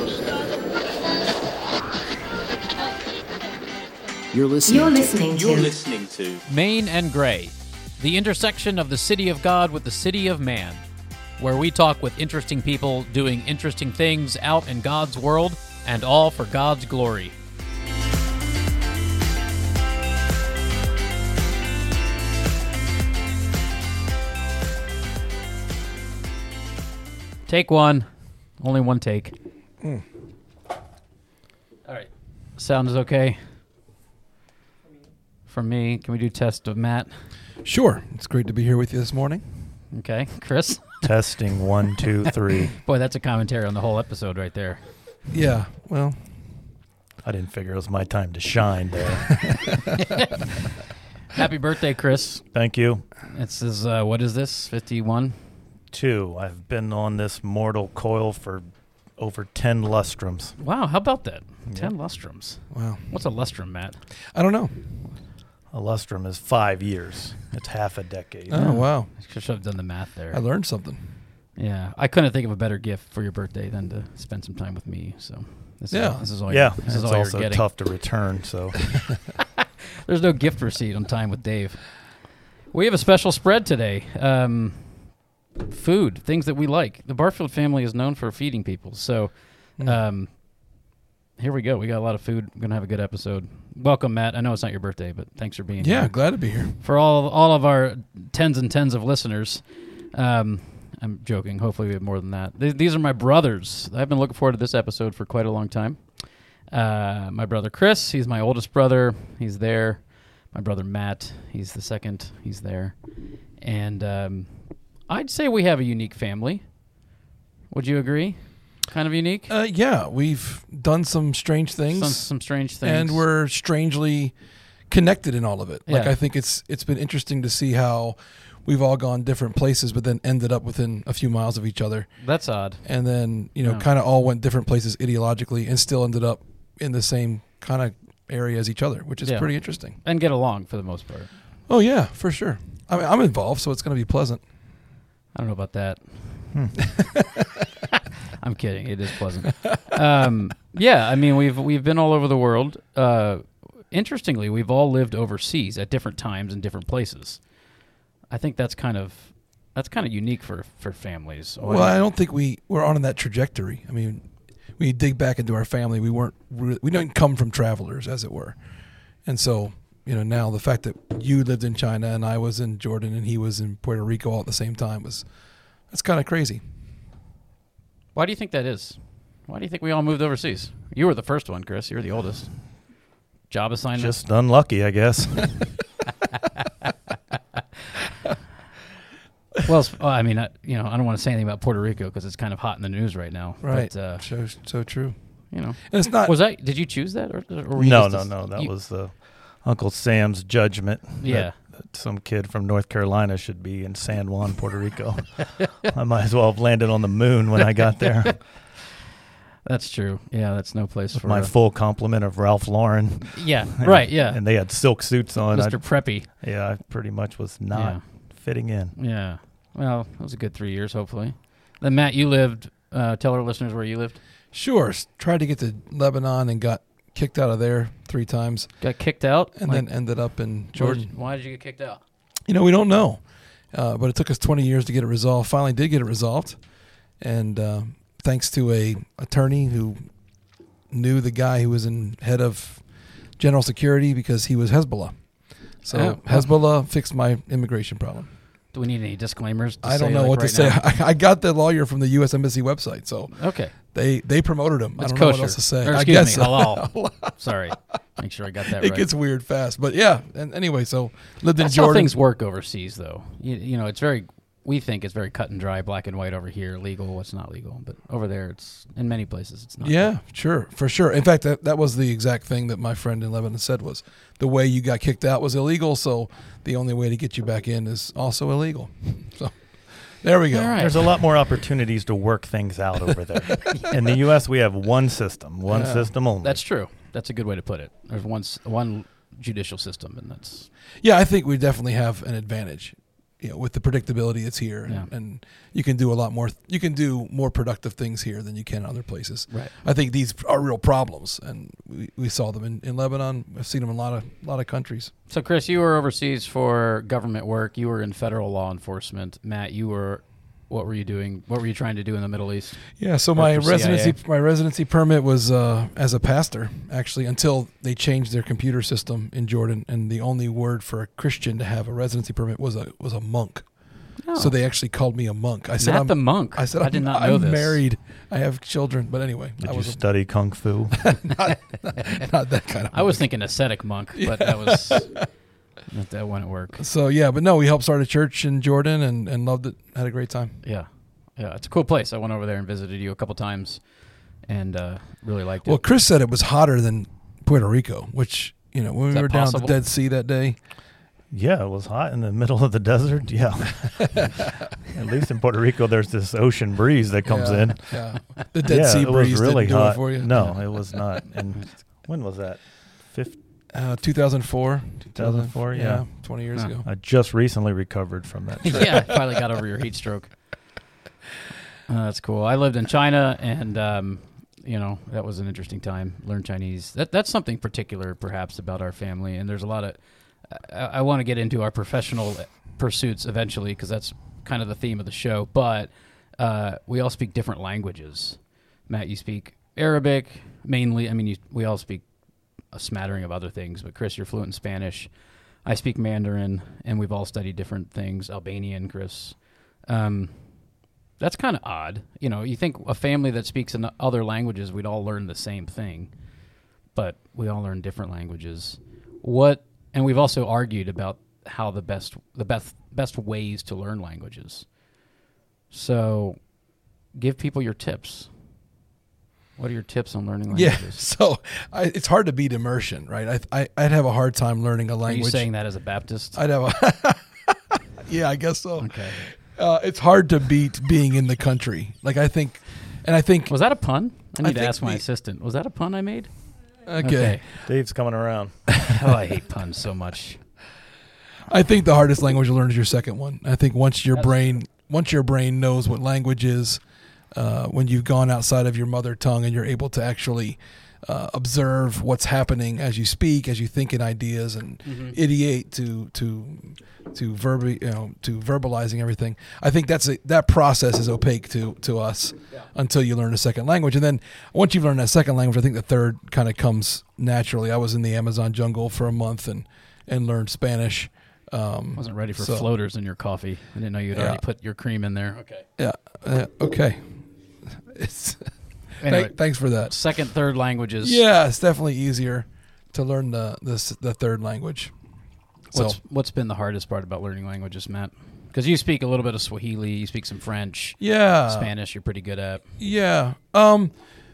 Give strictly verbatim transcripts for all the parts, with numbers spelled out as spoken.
You're listening. You're listening to. You're listening to Main and Gray, the intersection of the city of God with the city of man, where we talk with interesting people doing interesting things out in God's world, and all for God's glory. Take one. Only one take. Mm. All right. Sound is okay? From me. Can we do test of Matt? Sure. It's great to be here with you this morning. Okay. Chris? Testing one, two, three. Boy, that's a commentary on the whole episode right there. Yeah, well. I didn't figure it was my time to shine there. Happy birthday, Chris. Thank you. This is, uh, what is this, fifty-one? Two. I've been on this mortal coil for over ten lustrums. Wow, how about that? Yep. Ten lustrums. Wow. What's a lustrum, Matt? I don't know. A lustrum is five years. It's half a decade. Oh, wow. I should have done the math there. I learned something. Yeah, I couldn't think of a better gift for your birthday than to spend some time with me. So this Yeah. is, this is all. Yeah, you're, this it's is all also you're getting. tough to return. So There's no gift receipt on Time with Dave. We have a special spread today. Um, food, things that we like. The Barfield family is known for feeding people. So Mm. um, here we go. We got a lot of food. We're going to have a good episode. Welcome, Matt. I know it's not your birthday, but thanks for being Yeah, here. glad to be here. For all all of our tens and tens of listeners, um, I'm joking. Hopefully we have more than that. Th- these are my brothers. I've been looking forward to this episode for quite a long time. Uh, my brother Chris, he's my oldest brother. He's there. My brother Matt, he's the second. He's there. And um, I'd say we have a unique family. Would you agree? Kind of unique? Uh, yeah, we've done some strange things. Some, some strange things. And we're strangely connected in all of it. Like, Yeah. I think it's it's been interesting to see how we've all gone different places, but then ended up within a few miles of each other. That's odd. And then, you know, Yeah. kind of all went different places ideologically and still ended up in the same kind of area as each other, which is Yeah. pretty interesting. And get along for the most part. Oh, yeah, for sure. I mean, I'm involved, so it's going to be pleasant. I don't know about that. I'm kidding. It is pleasant. Um, yeah, I mean, we've we've been all over the world. Uh, interestingly, we've all lived overseas at different times in different places. I think that's kind of that's kind of unique for, for families. Well, I don't think we were on that trajectory. I mean, when you dig back into our family, we weren't re- we didn't come from travelers, as it were. And so, you know, now the fact that you lived in China and I was in Jordan and he was in Puerto Rico all at the same time was that's kind of crazy. Why do you think that is? Why do you think we all moved overseas? You were the first one, Chris. You're the oldest. Job assignment? just unlucky, I guess. Well, it's- oh, I mean, I, you know, I don't want to say anything about Puerto Rico because it's kind of hot in the news right now. Right. But, uh, so so true. you know, And it's not was that? Did you choose that, or, or were you no, just no, a- no. That you- was uh, Uncle Sam's judgment. Yeah. That, that some kid from North Carolina should be in San Juan, Puerto Rico. I might as well have landed on the moon when I got there. That's true. Yeah, that's no place With for my a- full complement of Ralph Lauren. Yeah, And- right. Yeah, And they had silk suits on. Mister I, Preppy. yeah, I pretty much was not Yeah. fitting in. Yeah. Well, it was a good three years, hopefully. Then Matt, you lived. Uh, tell our listeners where you lived. sure. s- Tried to get to Lebanon and got kicked out of there three times, Got kicked out, and Like, then ended up in why did Jordan. you- Why did you get kicked out? You know, we don't know, uh, but it took us twenty years to get it resolved. Finally, did get it resolved, and uh, thanks to a attorney who knew the guy who was in head of general security because he was Hezbollah. So Oh, oh. Hezbollah fixed my immigration problem. Do we need any disclaimers? To I don't say, know like, what right to say. now? I, I got the lawyer from the U S Embassy website, so Okay, they they promoted him. that's I don't kosher. know what else to say. Or, I excuse guess me, so. halal. Sorry, make sure I got that It right. gets weird fast, but yeah. And anyway, so lived in That's how Jordan. things work overseas, though. You, you know, it's very. We think it's very cut and dry, black and white over here, legal, what's not legal. But over there, it's in many places, it's not. Yeah, sure, for sure. In fact, that, that was the exact thing that my friend in Lebanon said was the way you got kicked out was illegal, so the only way to get you back in is also illegal. So there we go. All right. There's a lot more opportunities to work things out over there. In the U S, we have one system, one Yeah. system only. That's true. That's a good way to put it. There's one s- one judicial system, and that's Yeah, I think we definitely have an advantage you know, with the predictability it's here, and, Yeah. and you can do a lot more. You can do more productive things here than you can in other places. Right. I think these are real problems, and we, we saw them in, in Lebanon. I've seen them in a lot of a lot of countries. So, Chris, you were overseas for government work. You were in federal law enforcement. Matt, you were. What were you doing? What were you trying to do in the Middle East? Yeah, so Work my for residency C I A. my residency permit was uh, as a pastor, actually, until they changed their computer system in Jordan, and the only word for a Christian to have a residency permit was a was a monk. Oh. So they actually called me a monk. I said Matt I'm the monk. I said I I'm, did not know I'm this. married. I have children, but anyway, Did I you was study kung fu? not, not that kind of. I was monk. thinking ascetic monk, but that was that, that wouldn't work. So yeah, but no, we helped start a church in Jordan and, and loved it. Had a great time. Yeah, yeah, it's a cool place. I went over there and visited you a couple times, and uh, really liked it. Well, Chris said it was hotter than Puerto Rico, which you know when Is we that were down at possible? the Dead Sea that day. Yeah, it was hot in the middle of the desert. Yeah. At least in Puerto Rico, there's this ocean breeze that comes yeah, in. Yeah, the Dead yeah, Sea it breeze was really didn't do hot. it for you. No, Yeah. it was not. And when was that? Fifth, Uh, two thousand four. two thousand four. Yeah. twenty years Huh. ago. I just recently recovered from that. trip. yeah, finally got over your heat stroke. Uh, that's cool. I lived in China, and um, you know that was an interesting time. Learned Chinese. That that's something particular, perhaps, about our family. And there's a lot of. I, I want to get into our professional pursuits eventually because that's kind of the theme of the show. But uh, we all speak different languages. Matt, you speak Arabic mainly. I mean, you, we all speak a smattering of other things. But Chris, you're fluent in Spanish. I speak Mandarin, and we've all studied different things. Albanian, Chris. Um, that's kind of odd. You know, you think a family that speaks in other languages, we'd all learn the same thing, but we all learn different languages. What? And we've also argued about how the best the best best ways to learn languages. So, give people your tips. What are your tips on learning Yeah, languages? so I, it's hard to beat immersion, right? I, I I'd have a hard time learning a Are language. you saying that as a Baptist? I'd have a. Yeah, I guess so. Okay. Uh, it's hard to beat being in the country. Like I think, and I think. Was that a pun? I need to think ask my the- assistant. Was that a pun I made? Okay. Dave's coming around. Oh, I hate puns so much. I think the hardest language to learn is your second one. I think once your That's brain once your brain knows what language is, uh, when you've gone outside of your mother tongue and you're able to actually uh, observe what's happening as you speak, as you think in ideas and Mhm. ideate to to to verb you know to verbalizing everything. I think that's a, that process is opaque to to us Yeah. until you learn a second language, and then once you've learned that second language, I think the third kind of comes naturally. I was in the Amazon jungle for a month and and learned Spanish. Um, Wasn't ready for so- floaters in your coffee. I didn't know you'd Yeah. already put your cream in there. Okay. Yeah. Uh, okay. It's Anyway, Thank- thanks for that. second, third languages. Yeah, it's definitely easier to learn the the, s- the third language. So What's what's been the hardest part about learning languages, Matt? Because you speak a little bit of Swahili, you speak some French, yeah, Spanish. You're pretty good at. yeah, um,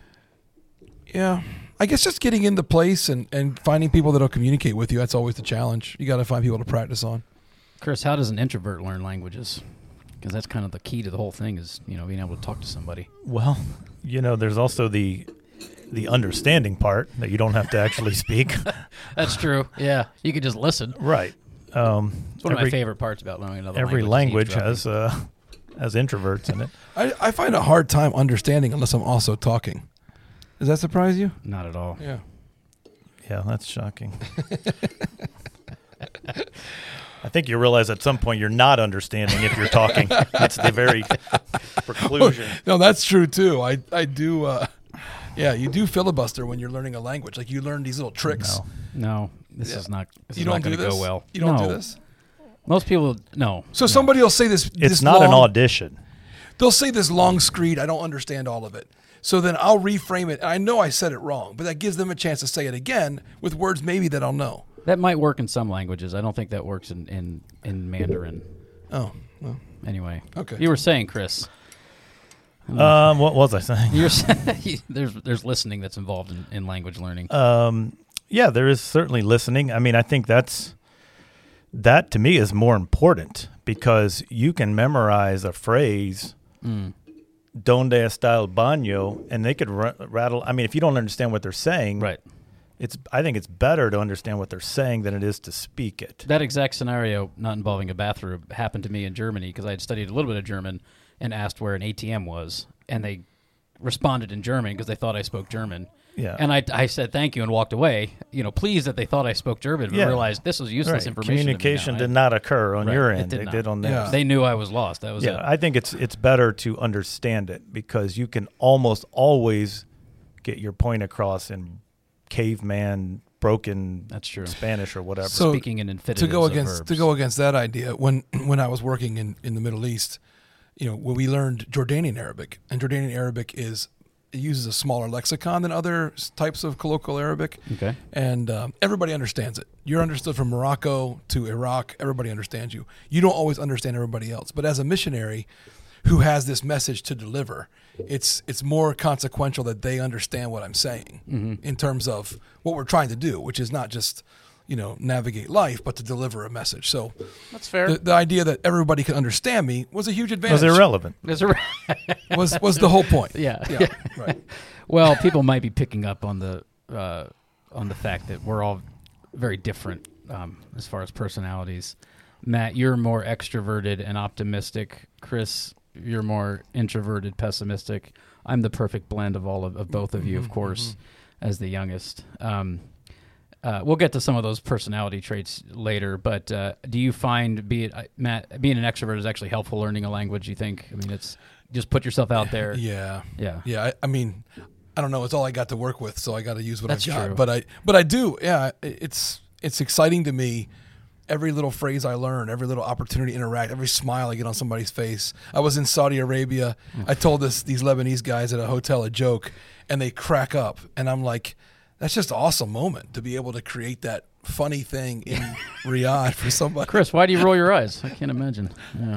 yeah. I guess just getting in the place and, and finding people that'll communicate with you. That's always the challenge. You got to find people to practice on. Chris, how does an introvert learn languages? Because that's kind of the key to the whole thing is you know being able to talk to somebody. Well, you know, there's also the the understanding part that you don't have to actually speak. That's true. Yeah, you could just listen. Right. Um, It's one every, of my favorite parts about learning another every language. language is eavesdropping. has uh, has introverts in it. I, I find a hard time understanding unless I'm also talking. Does that surprise you? Not at all. Yeah. Yeah, that's shocking. I think you realize at some point you're not understanding if you're talking. That's the very preclusion. No, that's true too. I I do. Uh, yeah, you do filibuster when you're learning a language. Like you learn these little tricks. No. No, this Yeah. is not. This You is don't not do going to this. go well. You don't no. do this. Most people, no. So no. somebody will say this. It's this not long, an audition. They'll say this long screed. I don't understand all of it. So then I'll reframe it. And I know I said it wrong, but that gives them a chance to say it again with words maybe that I'll know. That might work in some languages. I don't think that works in, in, in Mandarin. Oh, well, Anyway. Okay. You were saying, Chris. Um, what was I saying? You're saying there's there's listening that's involved in, in language learning. Um, yeah, there is certainly listening. I mean, I think that's that to me is more important because you can memorize a phrase, Mm. "Donde está el baño," and they could r- rattle. I mean, if you don't understand what they're saying, Right. it's I think it's better to understand what they're saying than it is to speak it. That exact scenario, not involving a bathroom, happened to me in Germany because I had studied a little bit of German and asked where an A T M was, and they responded in German because they thought I spoke German. Yeah. And I, I said thank you and walked away, you know, pleased that they thought I spoke German, but Yeah. realized this was useless Right. information. Communication to me now. did not occur on Right. your It end. did They not. did on Yeah. theirs. I, they knew I was lost. That was Yeah, it. I think it's it's better to understand it because you can almost always get your point across in caveman, broken That's true. Spanish or whatever. So, Speaking in infinitives to go of against verbs. to go against that idea, when when I was working in, in the Middle East, you know, when we learned Jordanian Arabic, and Jordanian Arabic is it uses a smaller lexicon than other s- types of colloquial Arabic, Okay. and um, everybody understands it. You're understood from Morocco to Iraq. Everybody understands you. You don't always understand everybody else, but as a missionary who has this message to deliver, it's it's more consequential that they understand what I'm saying Mm-hmm. in terms of what we're trying to do, which is not just, you know, navigate life, but to deliver a message. So That's fair. the, the idea that everybody could understand me was a huge It advantage. was irrelevant. There's a was was the whole point. yeah. Yeah, right. Well, people might be picking up on the uh, on the fact that we're all very different um, as far as personalities. Matt, you're more extroverted and optimistic. Chris, you're more introverted, pessimistic. I'm the perfect blend of all of, of both of you, of course, as the youngest. Um, uh, we'll get to some of those personality traits later, but uh, do you find, be it uh, Matt, being an extrovert is actually helpful learning a language? You think? I mean, it's just put yourself out there. Yeah. Yeah. Yeah, I, I mean, I don't know. It's all I got to work with, so I got to use what That's I've got. true. But I, but I do. Yeah, it- it's it's exciting to me. Every little phrase I learn, every little opportunity to interact, every smile I get on somebody's face. I was in Saudi Arabia. I told this these Lebanese guys at a hotel a joke, and they crack up, and I'm like, that's just an awesome moment to be able to create that funny thing in Riyadh for somebody. Chris, why do you roll your eyes? I can't imagine. Yeah.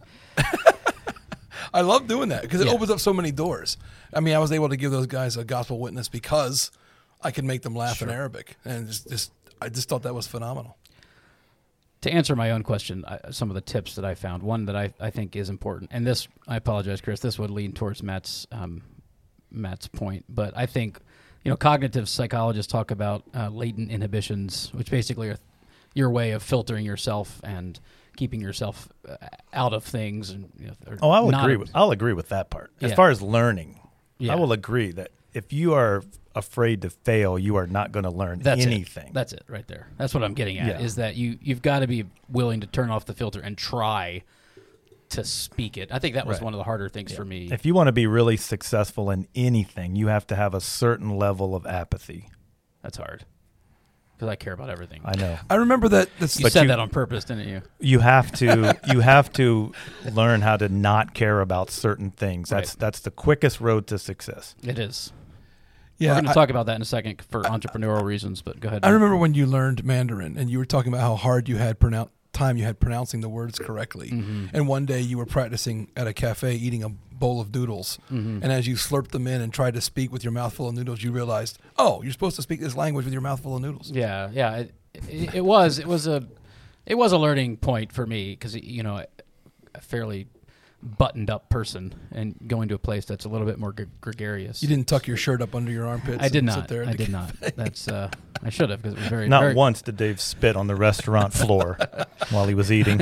I love doing that because it Yeah. opens up so many doors. I mean, I was able to give those guys a gospel witness because I could make them laugh in Arabic, and just, just I just thought that was phenomenal. To answer my own question, I, some of the tips that I found, one that I, I think is important, and this, I apologize, Chris, this would lean towards Matt's um, Matt's point, but I think, you know, cognitive psychologists talk about uh, latent inhibitions, which basically are your way of filtering yourself and keeping yourself uh, out of things. And you know, or Oh, I'll not- agree with I'll agree with that part. As Yeah. far as learning, Yeah. I will agree that if you are afraid to fail, you are not going to learn That's anything. It. That's it right there. That's what I'm getting at, Yeah. is that you, you've got to be willing to turn off the filter and try to speak it. I think that was Right. one of the harder things for me. If you want to be really successful in anything, you have to have a certain level of apathy. That's hard because I care about everything. I know. I remember that. That's, You But said you- that on purpose, didn't you? You have to you have to learn how to not care about certain things. That's Right. that's the quickest road to success. It is. yeah, We're going to I, talk about that in a second for entrepreneurial reasons, but go ahead. I remember when you learned Mandarin, and you were talking about how hard you had pronoun- time you had pronouncing the words correctly. Mm-hmm. And one day you were practicing at a cafe eating a bowl of noodles, Mm-hmm. and as you slurped them in and tried to speak with your mouth full of noodles, you realized, oh, you're supposed to speak this language with your mouth full of noodles. Yeah, yeah. It, it, it was. It was a. It was a learning point for me because you know, a fairly buttoned up person and going to a place that's a little bit more gre- gregarious. You didn't tuck your shirt up under your armpits. I did and not. Sit there at I the did ca- not. That's. Uh, I should have because it was very. Not very, once did Dave spit on the restaurant floor while he was eating.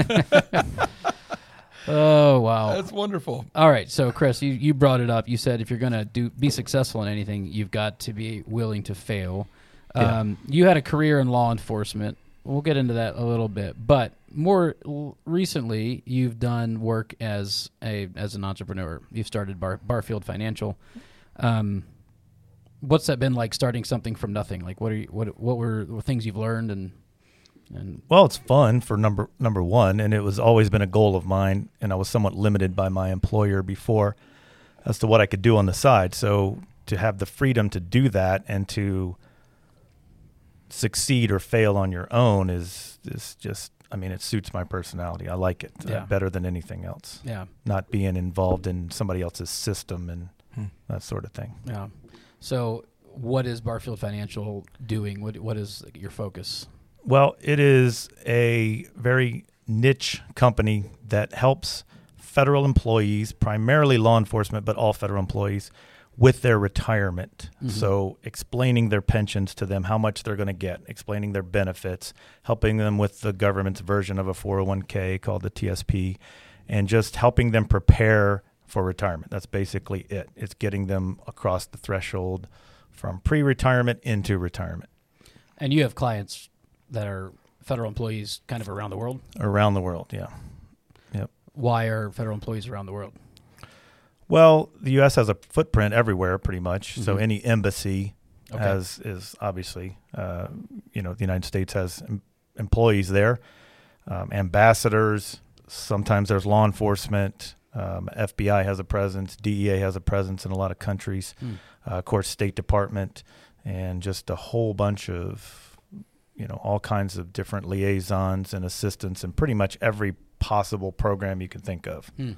Oh wow. That's wonderful. All right, so Chris, you, you brought it up. You said if you're going to do be successful in anything, you've got to be willing to fail. Yeah. Um, you had a career in law enforcement. We'll get into that a little bit, but more l- recently, you've done work as a as an entrepreneur. You've started Bar, Barfield Financial. Um, what's that been like starting something from nothing? Like, what are you, what what were the things you've learned and and Well, it's fun for number number one, and it was always been a goal of mine, and I was somewhat limited by my employer before as to what I could do on the side. So to have the freedom to do that and to succeed or fail on your own is is just, I mean, it suits my personality. I like it uh, Yeah. better than anything else. yeah. Not being involved in somebody else's system and Hmm. that sort of thing. Yeah. So, what is Barfield Financial doing? What What is your focus? Well, it is a very niche company that helps federal employees, primarily law enforcement, but all federal employees, with their retirement. Mm-hmm. So explaining their pensions to them, how much they're going to get, explaining their benefits, helping them with the government's version of a four oh one k called the T S P, and just helping them prepare for retirement. That's basically it. It's getting them across the threshold from pre-retirement into retirement. And you have clients that are federal employees kind of around the world? Around the world, yeah. Yep. Why are federal employees around the world? Well, the U S has a footprint everywhere, pretty much. Mm-hmm. So any embassy okay. has is obviously, uh, you know, the United States has em- employees there, um, ambassadors. Sometimes there's law enforcement. Um, F B I has a presence. D E A has a presence in a lot of countries. Mm. Uh, of course, State Department, and just a whole bunch of, you know, all kinds of different liaisons and assistants, and pretty much every possible program you can think of. Mm.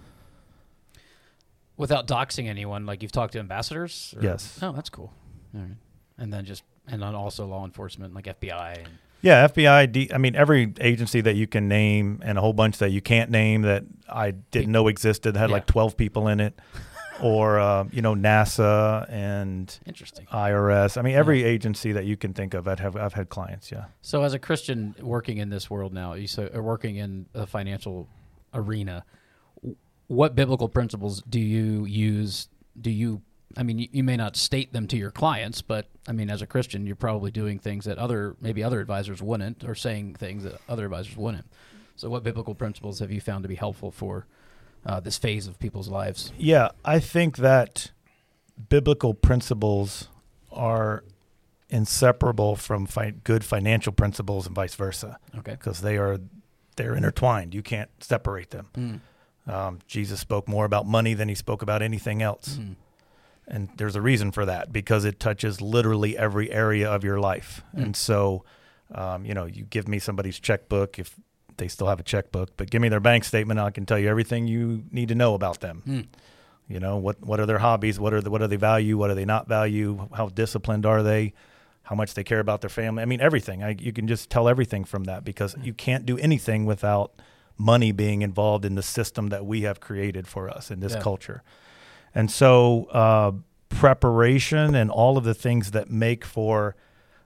Without doxing anyone, like you've talked to ambassadors? Or? Yes. Oh, that's cool. All right. And then just, and then also law enforcement, like F B I. And yeah, F B I, D, I mean, every agency that you can name and a whole bunch that you can't name that I didn't know existed, had yeah. like twelve people in it. Or, uh, you know, NASA and Interesting. I R S. I mean, every yeah. agency that you can think of, I'd have, I've had clients, yeah. So as a Christian working in this world now, you so, working in the financial arena, what biblical principles do you use? Do you, I mean, you, you may not state them to your clients, but I mean, as a Christian, you're probably doing things that other, maybe other advisors wouldn't, or saying things that other advisors wouldn't. So what biblical principles have you found to be helpful for uh, this phase of people's lives? Yeah, I think that biblical principles are inseparable from fi- good financial principles and vice versa. Okay. Because they are, they're intertwined. You can't separate them. Mm. Um, Jesus spoke more about money than he spoke about anything else. Mm. And there's a reason for that, because it touches literally every area of your life. Mm. And so, um, you know, you give me somebody's checkbook, if they still have a checkbook, but give me their bank statement, I can tell you everything you need to know about them. Mm. You know, what what are their hobbies? What are the, what do they value? What do they not value? How disciplined are they? How much they care about their family? I mean, everything. I, you can just tell everything from that, because you can't do anything without money being involved in the system that we have created for us in this yeah. culture. And so uh, preparation and all of the things that make for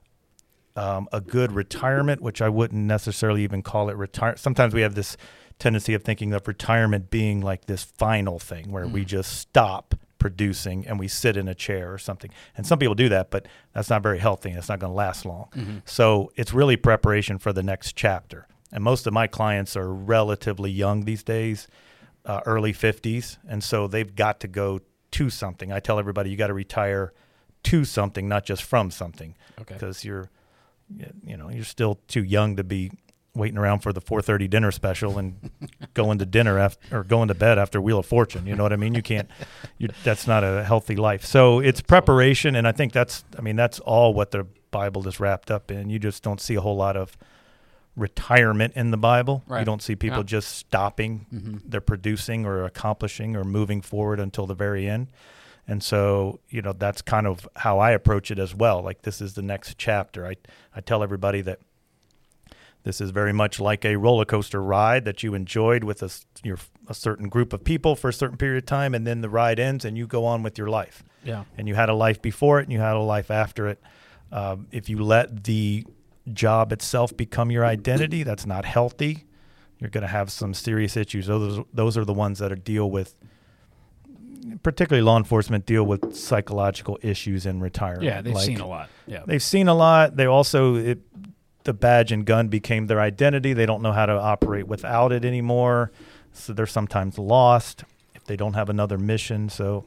um, a good retirement, which I wouldn't necessarily even call it retire. Sometimes we have this tendency of thinking of retirement being like this final thing where mm. we just stop producing and we sit in a chair or something. And some people do that, but that's not very healthy and it's not going to last long. Mm-hmm. So it's really preparation for the next chapter. And most of my clients are relatively young these days, uh, early fifties, and so they've got to go to something. I tell everybody you got to retire to something, not just from something, okay. because you're, you know, you're still too young to be waiting around for the four thirty dinner special and going to dinner after, or going to bed after Wheel of Fortune. You know what I mean? You can't. You, that's not a healthy life. So it's preparation, and I think that's. I mean, that's all what the Bible is wrapped up in. You just don't see a whole lot of retirement in the Bible. Right. You don't see people yeah. just stopping mm-hmm. their producing or accomplishing or moving forward until the very end. And so, you know, that's kind of how I approach it as well. Like, this is the next chapter. I, I tell everybody that this is very much like a roller coaster ride that you enjoyed with a, your, a certain group of people for a certain period of time, and then the ride ends and you go on with your life. Yeah. And you had a life before it and you had a life after it. Um, if you let the job itself become your identity, that's not healthy. You're going to have some serious issues. Those those are the ones that are deal with, particularly law enforcement, deal with psychological issues in retirement. Yeah, they've like, seen a lot. Yeah, they've seen a lot. They also it, the badge and gun became their identity. They don't know how to operate without it anymore. So they're sometimes lost if they don't have another mission. So,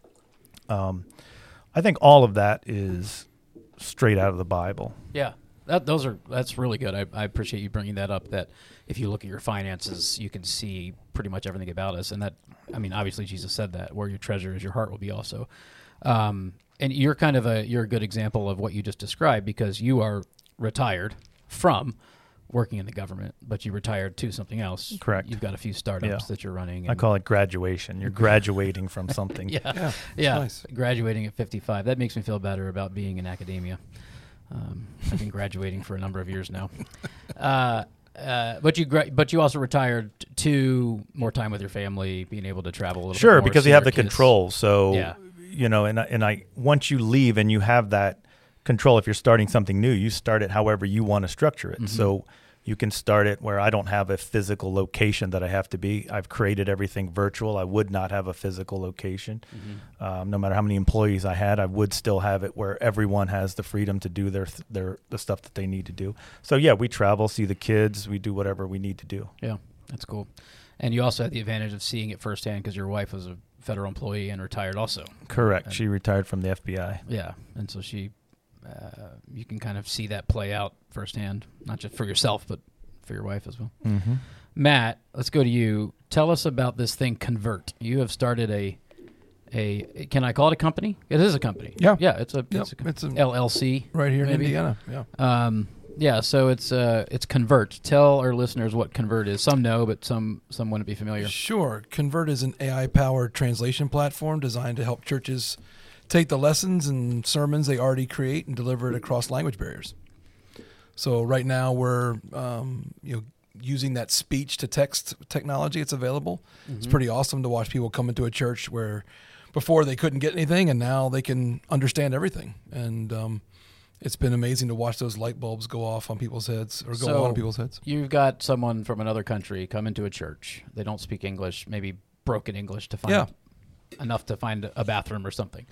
um, I think all of that is straight out of the Bible. Yeah. That, those are that's really good. I, I appreciate you bringing that up. That if you look at your finances, you can see pretty much everything about us. And that, I mean, obviously Jesus said that where your treasure is, your heart will be also. Um, and you're kind of a you're a good example of what you just described, because you are retired from working in the government, but you retired to something else. Correct. You've got a few startups yeah. that you're running. I call it graduation. You're graduating from something. yeah, yeah, yeah. Nice. Graduating at fifty-five. That makes me feel better about being in academia. Um, I've been graduating for a number of years now, uh, uh, but you gra- but you also retired to more time with your family, being able to travel a little sure, bit more. Because you have the kids. Control. So yeah. you know, and I, and I once you leave and you have that control, if you're starting something new, you start it however you want to structure it. Mm-hmm. So you can start it where I don't have a physical location that I have to be. I've created everything virtual. I would not have a physical location. Mm-hmm. Um, no matter how many employees I had, I would still have it where everyone has the freedom to do their their the stuff that they need to do. So yeah, we travel, see the kids, we do whatever we need to do. Yeah, that's cool. And you also had the advantage of seeing it firsthand because your wife was a federal employee and retired also. Correct. And she retired from the F B I. Yeah, and so she, uh, you can kind of see that play out firsthand, not just for yourself, but for your wife as well. Mm-hmm. Matt, let's go to you. Tell us about this thing, Convert. You have started a, a. Can I call it a company? It is a company. Yeah, yeah. It's a, yep. it's a, it's a L L C right here maybe? in Indiana. Yeah. Um, yeah. So it's uh, it's Convert. Tell our listeners what Convert is. Some know, but some some wouldn't be familiar. Sure. Convert is an A I-powered translation platform designed to help churches take the lessons and sermons they already create and deliver it across language barriers. So right now we're um, you know using that speech to text technology. It's available. Mm-hmm. It's pretty awesome to watch people come into a church where before they couldn't get anything, and now they can understand everything. And um, it's been amazing to watch those light bulbs go off on people's heads or go so on on people's heads. You've got someone from another country come into a church. They don't speak English, maybe broken English to find yeah. enough to find a bathroom or something.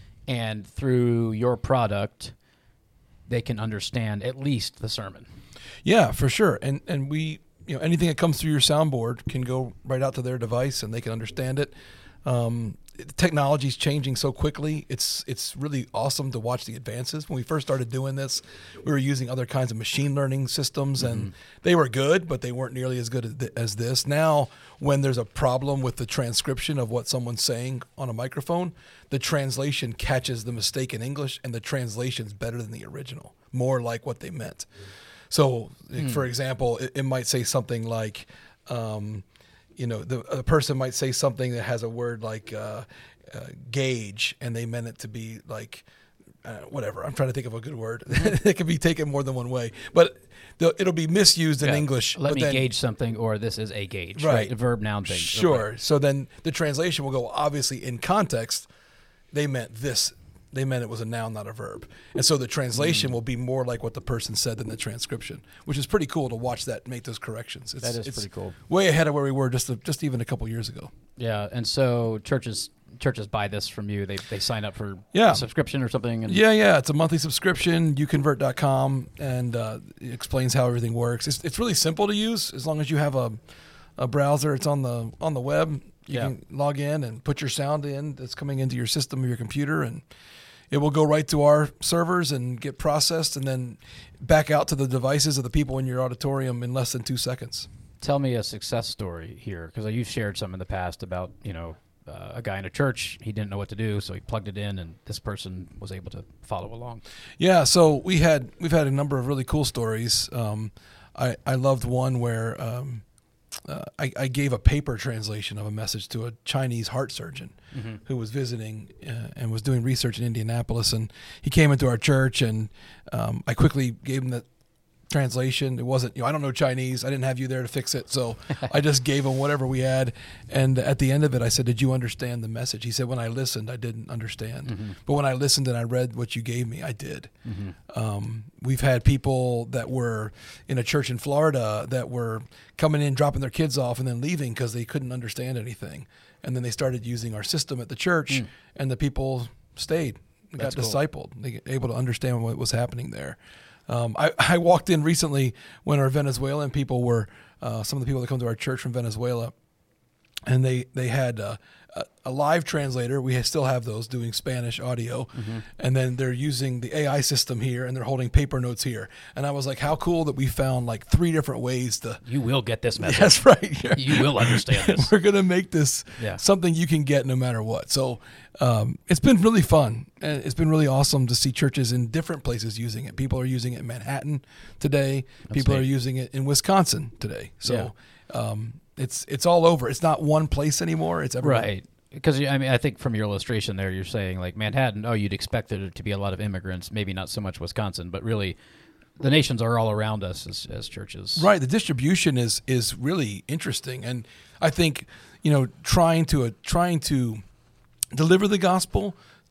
And through your product, they can understand at least the sermon. Yeah, for sure. And and we, you know, anything that comes through your soundboard can go right out to their device and they can understand it. Um, technology is changing so quickly. It's it's really awesome to watch the advances. When we first started doing this, we were using other kinds of machine learning systems, and mm-hmm. they were good, but they weren't nearly as good as this. Now, when there's a problem with the transcription of what someone's saying on a microphone, the translation catches the mistake in English, and the translation's better than the original, more like what they meant. So, mm. for example, it, it might say something like, um, you know, the a person might say something that has a word like uh, uh, gauge, and they meant it to be like uh, whatever. I'm trying to think of a good word. It can be taken more than one way, but it'll be misused in yeah. English. Let me then, gauge something, or this is a gauge, right? right? A verb, noun thing. Sure. Okay. So then the translation will go, obviously in context, they meant this. They meant it was a noun, not a verb. And so the translation mm. will be more like what the person said than the transcription, which is pretty cool to watch that make those corrections. It's, that is it's pretty cool. Way ahead of where we were just a, just even a couple years ago. Yeah, and so churches churches buy this from you. They they sign up for yeah. a subscription or something. And yeah, yeah. It's a monthly subscription, you convert dot com, and uh, it explains how everything works. It's it's really simple to use as long as you have a a browser. It's on the on the web. You yeah. can log in and put your sound in that's coming into your system or your computer, and it will go right to our servers and get processed and then back out to the devices of the people in your auditorium in less than two seconds. Tell me a success story here, because you've shared some in the past about, you know, uh, a guy in a church, he didn't know what to do, so he plugged it in, and this person was able to follow along. Yeah, so we had, we've had a number of really cool stories. Um, I, I loved one where um, uh, I, I gave a paper translation of a message to a Chinese heart surgeon mm-hmm. who was visiting uh, and was doing research in Indianapolis, and he came into our church, and um, I quickly gave him the translation. It wasn't, you know, I don't know Chinese. I didn't have you there to fix it, so I just gave him whatever we had. And at the end of it, I said, "Did you understand the message?" He said, "When I listened, I didn't understand, mm-hmm. but when I listened and I read what you gave me, I did." Mm-hmm. Um, we've had people that were in a church in Florida that were coming in, dropping their kids off, and then leaving because they couldn't understand anything. And then they started using our system at the church, mm. and the people stayed, got That's cool. discipled, they got able to understand what was happening there. Um, I, I walked in recently when our Venezuelan people were, uh, some of the people that come to our church from Venezuela, and they, they had uh, a, a live translator. We still have those doing Spanish audio, mm-hmm. and then they're using the A I system here, and they're holding paper notes here. And I was like, how cool that we found like three different ways to... You will get this message. That's right. You will understand this. We're going to make this yeah. something you can get no matter what. So um, it's been really fun. And it's been really awesome to see churches in different places using it. People are using it in Manhattan today. That's People neat. are using it in Wisconsin today. So yeah. um, it's it's all over. It's not one place anymore. It's everywhere. Right. Because, I mean, I think from your illustration there, you're saying, like, Manhattan, oh, you'd expect there to be a lot of immigrants, maybe not so much Wisconsin, but really the nations are all around us as, as churches. Right. The distribution is is really interesting. And I think, you know, trying to uh, trying to deliver the gospel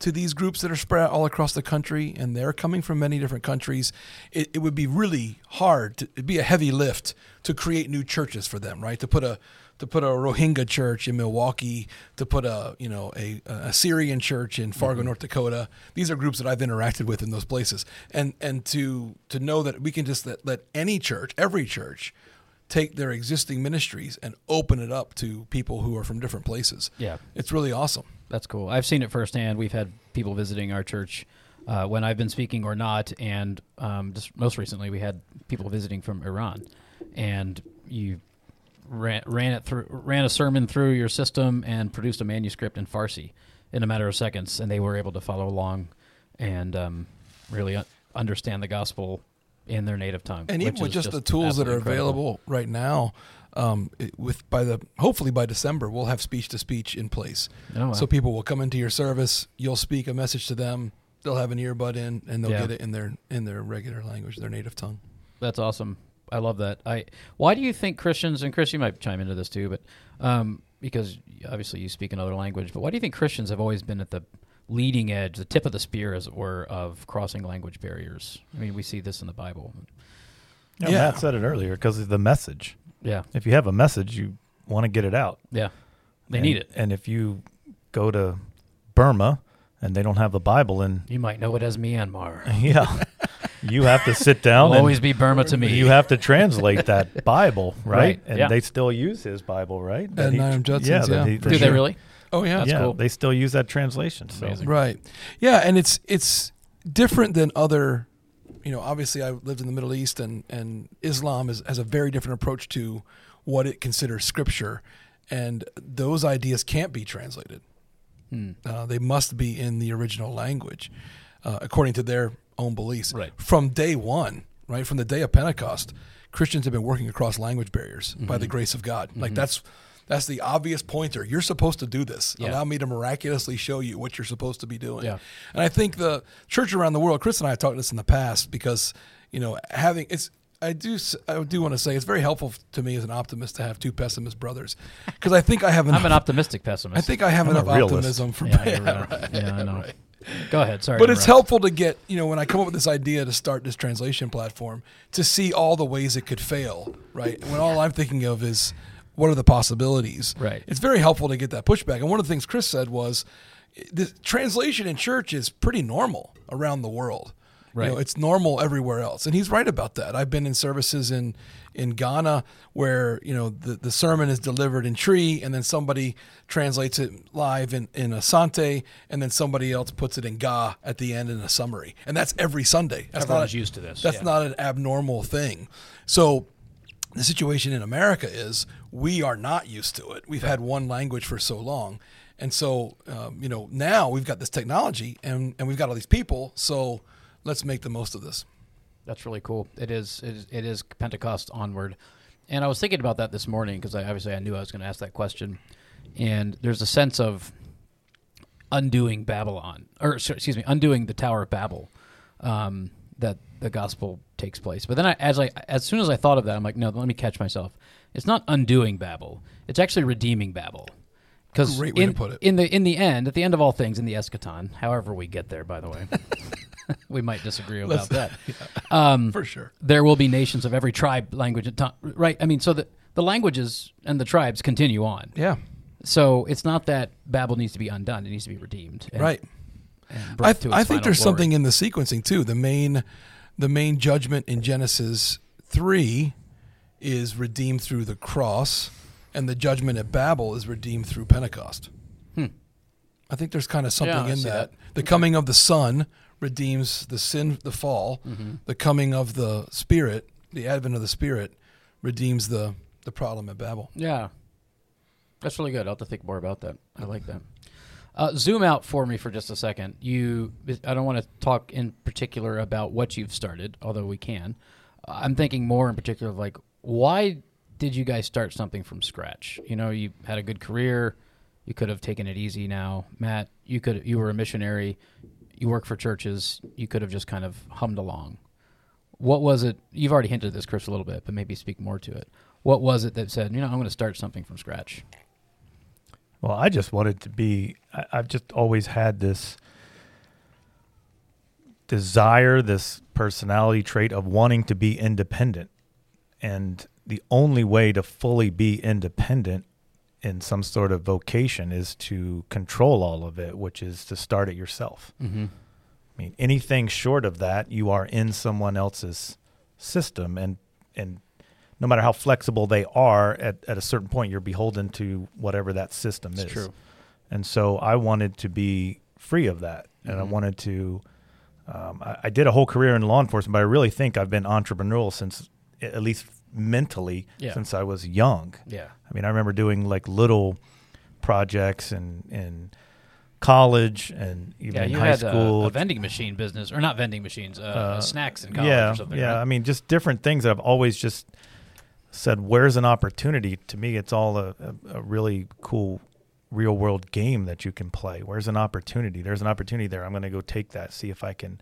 to these groups that are spread out all across the country, and they're coming from many different countries, it, it would be really hard. To, it'd be a heavy lift to create new churches for them, right? To put a to put a Rohingya church in Milwaukee, to put a you know a, a Syrian church in Fargo, mm-hmm. North Dakota. These are groups that I've interacted with in those places, and and to to know that we can just let, let any church, every church, take their existing ministries and open it up to people who are from different places. Yeah, it's really awesome. That's cool. I've seen it firsthand. We've had people visiting our church uh, when I've been speaking or not, and um, just most recently we had people visiting from Iran, and you ran, ran it through, ran a sermon through your system and produced a manuscript in Farsi in a matter of seconds, and they were able to follow along and um, really un- understand the gospel in their native tongue. And even with just, just the tools that are incredible. available right now, um, it, with by the hopefully by December we'll have speech to speech in place. Oh, wow. So people will come into your service, you'll speak a message to them, they'll have an earbud in, and they'll Yeah. get it in their in their regular language, their native tongue. That's awesome. I love that. I. Why do you think Christians, and Chris, you might chime into this too, but um, because obviously you speak another language, but why do you think Christians have always been at the leading edge, the tip of the spear, as it were, of crossing language barriers? I mean, we see this in the Bible. Yeah, Yeah. Matt said it earlier because of the message. Yeah, If you have a message, you want to get it out. yeah, they And- need it. And if you go to Burma and they don't have the Bible, and You might know it as Myanmar. yeah, you have to sit down. Will and always be Burma to me. You have to translate that Bible, right? Right, And yeah. they still use his Bible, right? Ed That he- Nahum Judson's, that yeah, he- for Do that they he- really? Oh yeah, That's yeah, cool. they still use that translation. So. Amazing. right. Yeah, and it's it's different than other. You know, obviously, I lived in the Middle East, and and Islam is, has a very different approach to what it considers scripture, and those ideas can't be translated. Hmm. Uh, they must be in the original language, uh, according to their own beliefs. Right. From day one, right from the day of Pentecost, Christians have been working across language barriers by Mm-hmm. the grace of God. Like that's that's the obvious pointer. You're supposed to do this. Yeah. Allow me to miraculously show you what you're supposed to be doing. Yeah. And I think the church around the world, Chris and I have talked this in the past, because you know having it's. I do. s- I do want to say it's very helpful to me as an optimist to have two pessimist brothers, because I think I have enough. I'm an optimistic pessimist. I think I have I'm a enough realist. optimism for. Yeah, yeah, you're right. right. Yeah, I know. Go ahead. Sorry. But to it's interrupt. helpful to get, you know, when I come up with this idea to start this translation platform, to see all the ways it could fail, right? When all I'm thinking of is what are the possibilities. Right. It's very helpful to get that pushback. And one of the things Chris said was the translation in church is pretty normal around the world. Right. You know, it's normal everywhere else. And he's right about that. I've been in services in, in Ghana where, you know, the, the sermon is delivered in Tree, and then somebody translates it live in, in Asante, and then somebody else puts it in Ga at the end in a summary. And that's every Sunday. That's Everyone's not a, used to this. That's yeah. not an abnormal thing. So the situation in America is we are not used to it. We've had one language for so long. And so, um, you know, now we've got this technology and, and we've got all these people. So let's make the most of this. That's really cool. It is, it is. It is Pentecost onward, and I was thinking about that this morning because I obviously I knew I was going to ask that question. And there's a sense of undoing Babylon, or sorry, excuse me, undoing the Tower of Babel, um, that the gospel takes place. But then, I, as I as soon as I thought of that, I'm like, no, let me catch myself. It's not undoing Babel. It's actually redeeming Babel. Because Great way in, to put it. in the in the end, at the end of all things, in the eschaton, however we get there, by the way. We might disagree about that. Um, For sure. There will be nations of every tribe, language, and tongue, right? I mean, so the, the languages and the tribes continue on. Yeah. So it's not that Babel needs to be undone; it needs to be redeemed. And, Right. and brought I, to its I think final there's glory. something in the sequencing too. The main, the main judgment in Genesis three is redeemed through the cross, and the judgment at Babel is redeemed through Pentecost. Hmm. I think there's kind of something Yeah, I in see that. that. The coming of the Son redeems the sin, the fall. Mm-hmm. The coming of the Spirit, the advent of the Spirit, redeems the the problem at Babel. Yeah, that's really good. I'll have to think more about that. I like that. Uh, zoom out for me for just a second. You, I don't want to talk in particular about what you've started, although we can. Uh, I'm thinking more in particular of like, why did you guys start something from scratch? You know, you had a good career. You could have taken it easy now. Matt, you could. You were a missionary. You work for churches. You could have just kind of hummed along. What was it? You've already hinted at this, Chris, a little bit, but maybe speak more to it. What was it that said, you know, I'm going to start something from scratch? Well, I just wanted to be, I, I've just always had this desire, this personality trait of wanting to be independent. And the only way to fully be independent in some sort of vocation is to control all of it, which is to start it yourself. Mm-hmm. I mean, anything short of that, you are in someone else's system, and and no matter how flexible they are, at, at a certain point, you're beholden to whatever that system It's is. true. And so I wanted to be free of that, and Mhm. I wanted to. Um, I, I did a whole career in law enforcement, but I really think I've been entrepreneurial since, at least mentally, Yeah. since I was young. Yeah. I mean, I remember doing like little projects in in college and even Yeah, in you high had a, school. a vending machine business, or not vending machines, uh, Uh, snacks in college yeah, or something. yeah. right? I mean, just different things that I've always just said, where's an opportunity? To me, it's all a, a, a really cool real world game that you can play. Where's an opportunity? There's an opportunity there. I'm going to go take that, see if I can.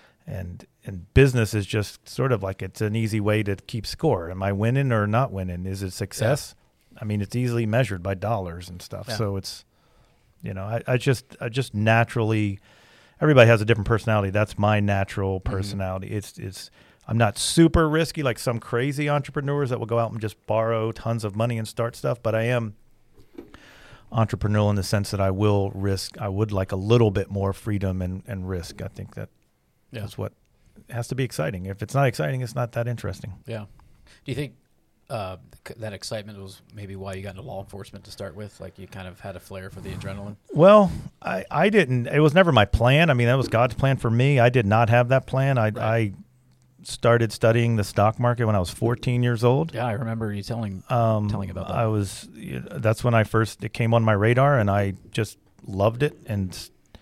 And and business is just sort of like, it's an easy way to keep score. Am I winning or not winning? Is it success? I mean, it's easily measured by dollars and stuff. Yeah. So it's, you know, I, I just I just naturally, everybody has a different personality. That's my natural personality. Mm-hmm. It's it's I'm not super risky like some crazy entrepreneurs that will go out and just borrow tons of money and start stuff, but I am entrepreneurial in the sense that I will risk. I would like a little bit more freedom and, and risk. I think that Yeah. that's what has to be exciting. If it's not exciting, it's not that interesting. Yeah. Do you think uh, c- that excitement was maybe why you got into law enforcement to start with? Like you kind of had a flair for the adrenaline? Well, I, I didn't. It was never my plan. I mean, that was God's plan for me. I did not have that plan. I, Right. I started studying the stock market when I was fourteen years old. Yeah, I remember you telling Um, telling about that. I was. That's when I first it came on my radar, and I just loved it. And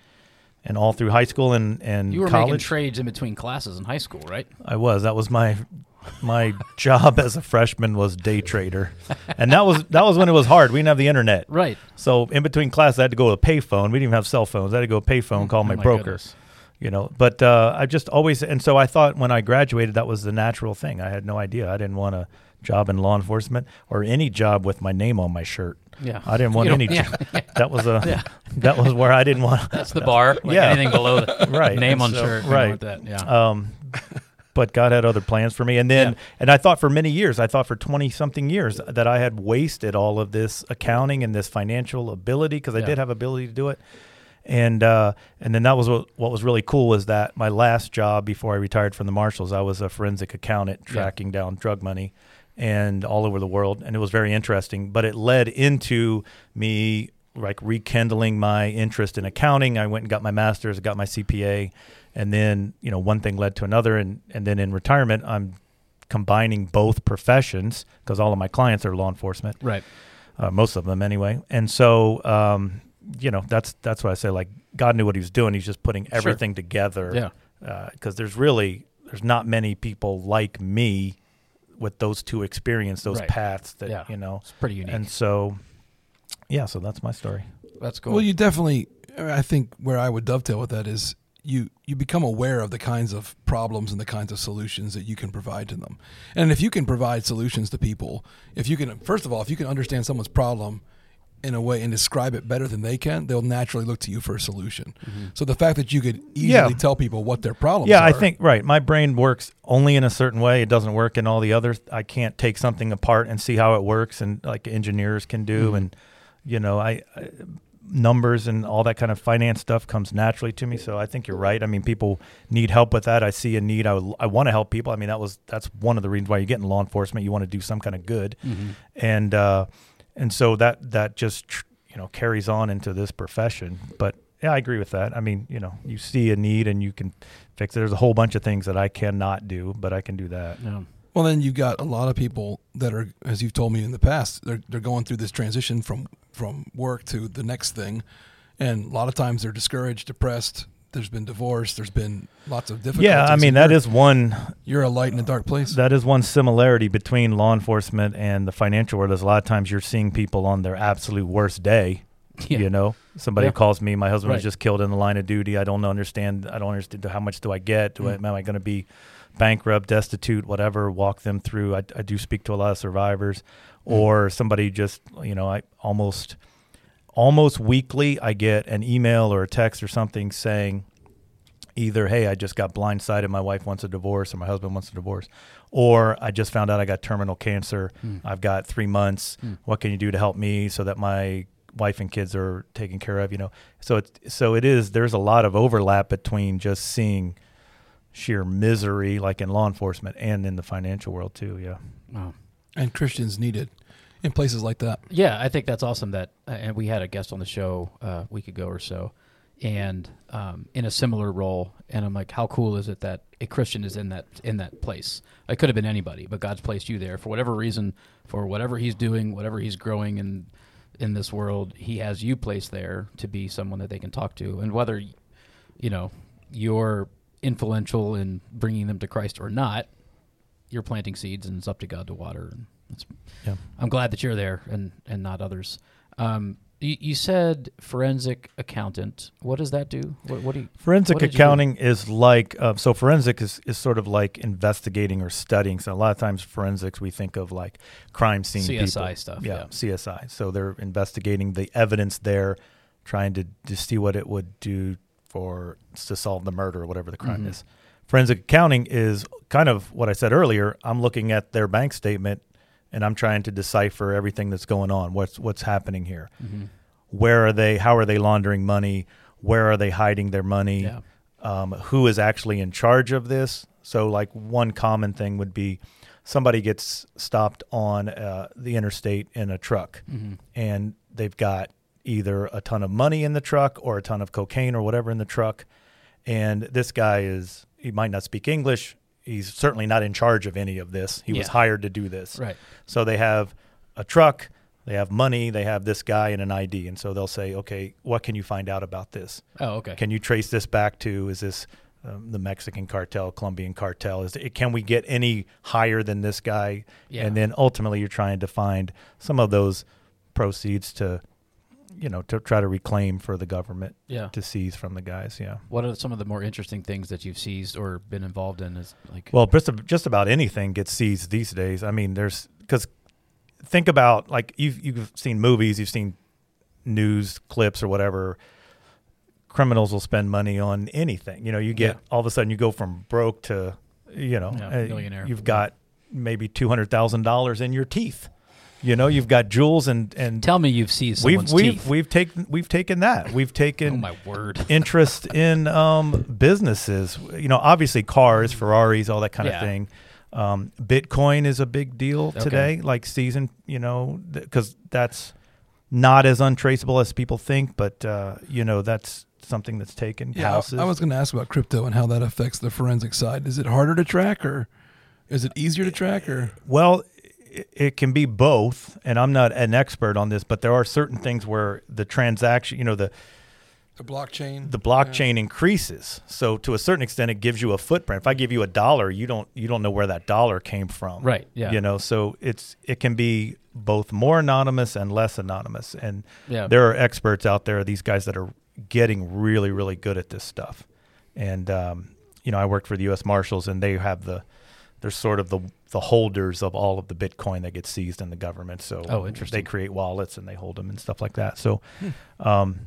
and all through high school and and you were making college, trades in between classes in high school, right? I was. That was my my job as a freshman was day trader, and that was that was when it was hard. We didn't have the internet, Right. so in between classes, I had to go to a payphone. We didn't even have cell phones. I had to go to a payphone, call Oh my, my broker. goodness. You know, but uh, I just always, and so I thought when I graduated, that was the natural thing. I had no idea. I didn't want a job in law enforcement or any job with my name on my shirt. Yeah. I didn't want You any. don't- job. That was a. That was where I didn't want. That's the bar. Like Yeah. anything below the Right. name And on so- shirt. you don't right. want that. Yeah. Um, but God had other plans for me, and then Yeah. and I thought for many years, I thought for twenty something years that I had wasted all of this accounting and this financial ability because I Yeah. did have ability to do it. And uh, and then that was what, what was really cool was that my last job before I retired from the Marshals, I was a forensic accountant tracking down drug money and all over the world. And it was very interesting, but it led into me like rekindling my interest in accounting. I went and got my master's, got my C P A, and then, you know, one thing led to another. And, and then in retirement, I'm combining both professions because all of my clients are law enforcement, Right. uh, most of them anyway. And so, um, you know, that's that's what I say. Like God knew what He was doing. He's just putting everything together. Yeah. Because there's really there's not many people like me with those two experience, those Right. paths that Yeah. you know. It's pretty unique. And so, yeah. So that's my story. That's cool. Well, you definitely. I think where I would dovetail with that is you you become aware of the kinds of problems and the kinds of solutions that you can provide to them. And if you can provide solutions to people, if you can, first of all, if you can understand someone's problem in a way and describe it better than they can, they'll naturally look to you for a solution. Mm-hmm. So the fact that you could easily Yeah. tell people what their problems Yeah, are. I think right. My brain works only in a certain way. It doesn't work in all the others. I can't take something apart and see how it works, and like engineers can do. Mhm. And you know, I, I numbers and all that kind of finance stuff comes naturally to me. So I think you're right. I mean, people need help with that. I see a need. I would, I want to help people. I mean, that was that's one of the reasons why you get in law enforcement. You want to do some kind of good, Mhm. and uh, and so that that just tr- you know carries on into this profession. But yeah, I agree with that. I mean, you know, you see a need and you can fix it. There's a whole bunch of things that I cannot do, but I can do that. Yeah. Well, then you've got a lot of people that are, as you've told me in the past, they're they're going through this transition from from work to the next thing, and a lot of times they're discouraged, depressed. There's been divorce. There's been lots of difficulties. Yeah, I mean and that you're- is one you're a light in a dark place. that is one similarity between law enforcement and the financial world. Is a lot of times you're seeing people on their absolute worst day. Yeah. You know, somebody Yeah. calls me, my husband Right. was just killed in the line of duty. I don't understand. I don't understand how much do I get? Do I, Mm. am I going to be bankrupt, destitute, whatever? Walk them through. I, I do speak to a lot of survivors, Mm. or somebody just, you know, I almost, almost weekly I get an email or a text or something saying, either, hey, I just got blindsided, my wife wants a divorce or my husband wants a divorce, or I just found out I got terminal cancer. Mm. I've got three months. Mm. What can you do to help me so that my wife and kids are taken care of? You know, so it's, so it is, there's a lot of overlap between just seeing sheer misery like in law enforcement and in the financial world too. Yeah. Wow. And Christians needed in places like that. Yeah, I think that's awesome that, uh, and we had a guest on the show uh, a week ago or so, and um, in a similar role, and I'm like, how cool is it that a Christian is in that in that place? It could have been anybody, but God's placed you there for whatever reason, for whatever He's doing, whatever He's growing in in this world. He has you placed there to be someone that they can talk to, and whether you know you're influential in bringing them to Christ or not, you're planting seeds, and it's up to God to water. And it's, Yeah. I'm glad that you're there and, and not others. Um, you, you said forensic accountant. What does that do? What, what do you? Forensic what did you do? accounting is like, uh, so forensic is, is sort of like investigating or studying. So a lot of times forensics, we think of like crime scene C S I people. stuff, Yeah, yeah. C S I. So they're investigating the evidence there, trying to, to see what it would do for to solve the murder or whatever the crime Mhm. is. Forensic accounting is kind of what I said earlier. I'm looking at their bank statement and I'm trying to decipher everything that's going on. What's what's happening here? Mhm. Where are they? How are they laundering money? Where are they hiding their money? Yeah. Um, who is actually in charge of this? So, like one common thing would be somebody gets stopped on uh, the interstate in a truck, Mhm. and they've got either a ton of money in the truck or a ton of cocaine or whatever in the truck. And this guy is, he might not speak English. He's certainly not in charge of any of this. He was Yeah. hired to do this. Right. So they have a truck, they have money, they have this guy and an I D. And so they'll say, okay, what can you find out about this? Oh, okay. Can you trace this back to, is this um, the Mexican cartel, Colombian cartel? Is it, can we get any higher than this guy? Yeah. And then ultimately you're trying to find some of those proceeds to, you know, to try to reclaim for the government Yeah. to seize from the guys. Yeah. What are some of the more interesting things that you've seized or been involved in? Is like Well, just, just about anything gets seized these days. I mean, there's, because think about, like, you've, you've seen movies, you've seen news clips or whatever. Criminals will spend money on anything. You know, you get, Yeah. all of a sudden you go from broke to, you know, Yeah, uh, millionaire. you've got maybe two hundred thousand dollars in your teeth. You know, you've got jewels and, and tell me you've seized we've, someone's we've, teeth. we've taken, we've taken that. We've taken Oh my word. interest in um, businesses. You know, obviously cars, Ferraris, all that kind Yeah. of thing. Um, Bitcoin is a big deal Okay. today, like season, you know, because th- that's not as untraceable as people think, but, uh, you know, that's something that's taken. Yeah, Houses. I, I was going to ask about crypto and how that affects the forensic side. Is it harder to track, or is it easier to track, or? Well, it, it can be both, and I'm not an expert on this, but there are certain things where the transaction, you know, the The blockchain. the blockchain increases. So to a certain extent, it gives you a footprint. If I give you a dollar, you don't you don't know where that dollar came from. Right, yeah. You know, so it's it can be both more anonymous and less anonymous. And Yeah. there are experts out there, these guys that are getting really, really good at this stuff. And um, you know, I worked for the U S Marshals, and they have the they're sort of the the holders of all of the Bitcoin that gets seized in the government. So Oh, interesting. they create wallets and they hold them and stuff like that. So um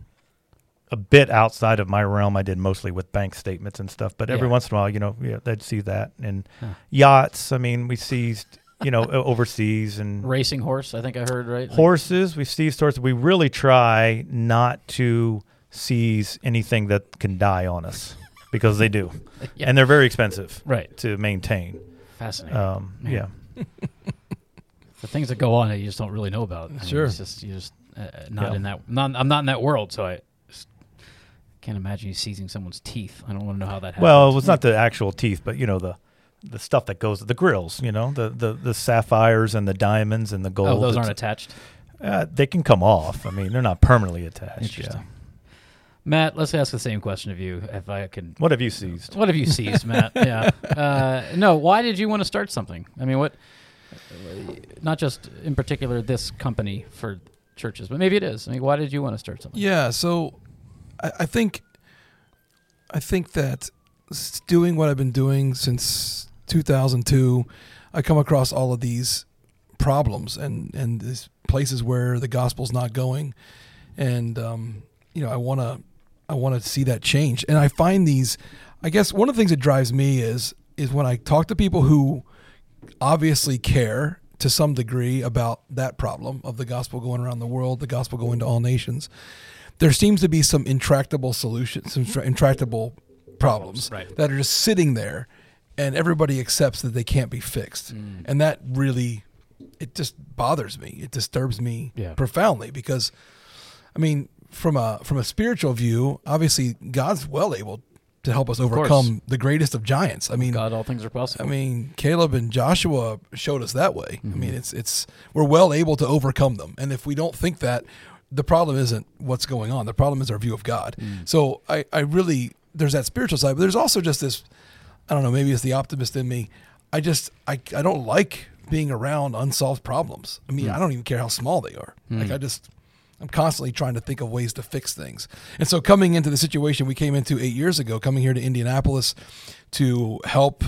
a bit outside of my realm. I did mostly with bank statements and stuff, but every Yeah. once in a while, you know, yeah, they'd see that. And Huh. yachts, I mean, we seized, you know, o- overseas, and Racing horse, I think I heard, right? Like- horses. We seized horses. We really try not to seize anything that can die on us, because they do. Yeah. And they're very expensive Right. to maintain. Fascinating. Um, Man. yeah. The things that go on that you just don't really know about. I mean, Sure. it's just you just uh, not Yeah. in that. Not, I'm not in that world, so I just can't imagine you seizing someone's teeth. I don't want to know how that happens. Well, it was not the actual teeth, but, you know, the the stuff that goes, the grills, you know, the, the, the sapphires and the diamonds and the gold. Oh, those aren't It's- attached. Uh, they can come off. I mean, they're not permanently attached. Interesting. Yeah. Matt, let's ask the same question of you, if I can. What have you seized? What have you seized, Matt? Yeah. Uh, no. Why did you want to start something? I mean, what? Not just in particular this company for churches, but maybe it is. I mean, why did you want to start something? Yeah, so I, I think I think that s- doing what I've been doing since two thousand two, I come across all of these problems and and these places where the gospel's not going, and um, you know, I want to I want to see that change, and I find these I guess one of the things that drives me is is when I talk to people who obviously care to some degree about that problem of the gospel going around the world, the gospel going to all nations. There seems to be some intractable solutions, some tra- intractable problems Right. that are just sitting there, and everybody accepts that they can't be fixed. Mm. And that really, it just bothers me. It disturbs me Yeah. profoundly because, I mean, from a from a spiritual view, obviously God's well able to help us course. overcome the greatest of giants. I mean, God, all things are possible. I mean, Caleb and Joshua showed us that way. Mm-hmm. I mean, it's it's we're well able to overcome them, and if we don't think that, the problem isn't what's going on. The problem is our view of God. Mm. So I, I really there's that spiritual side, but there's also just this. I don't know. Maybe it's the optimist in me. I just I I don't like being around unsolved problems. I mean, Mm. I don't even care how small they are. Mm. Like I just. I'm constantly trying to think of ways to fix things. And so coming into the situation we came into eight years ago, coming here to Indianapolis to help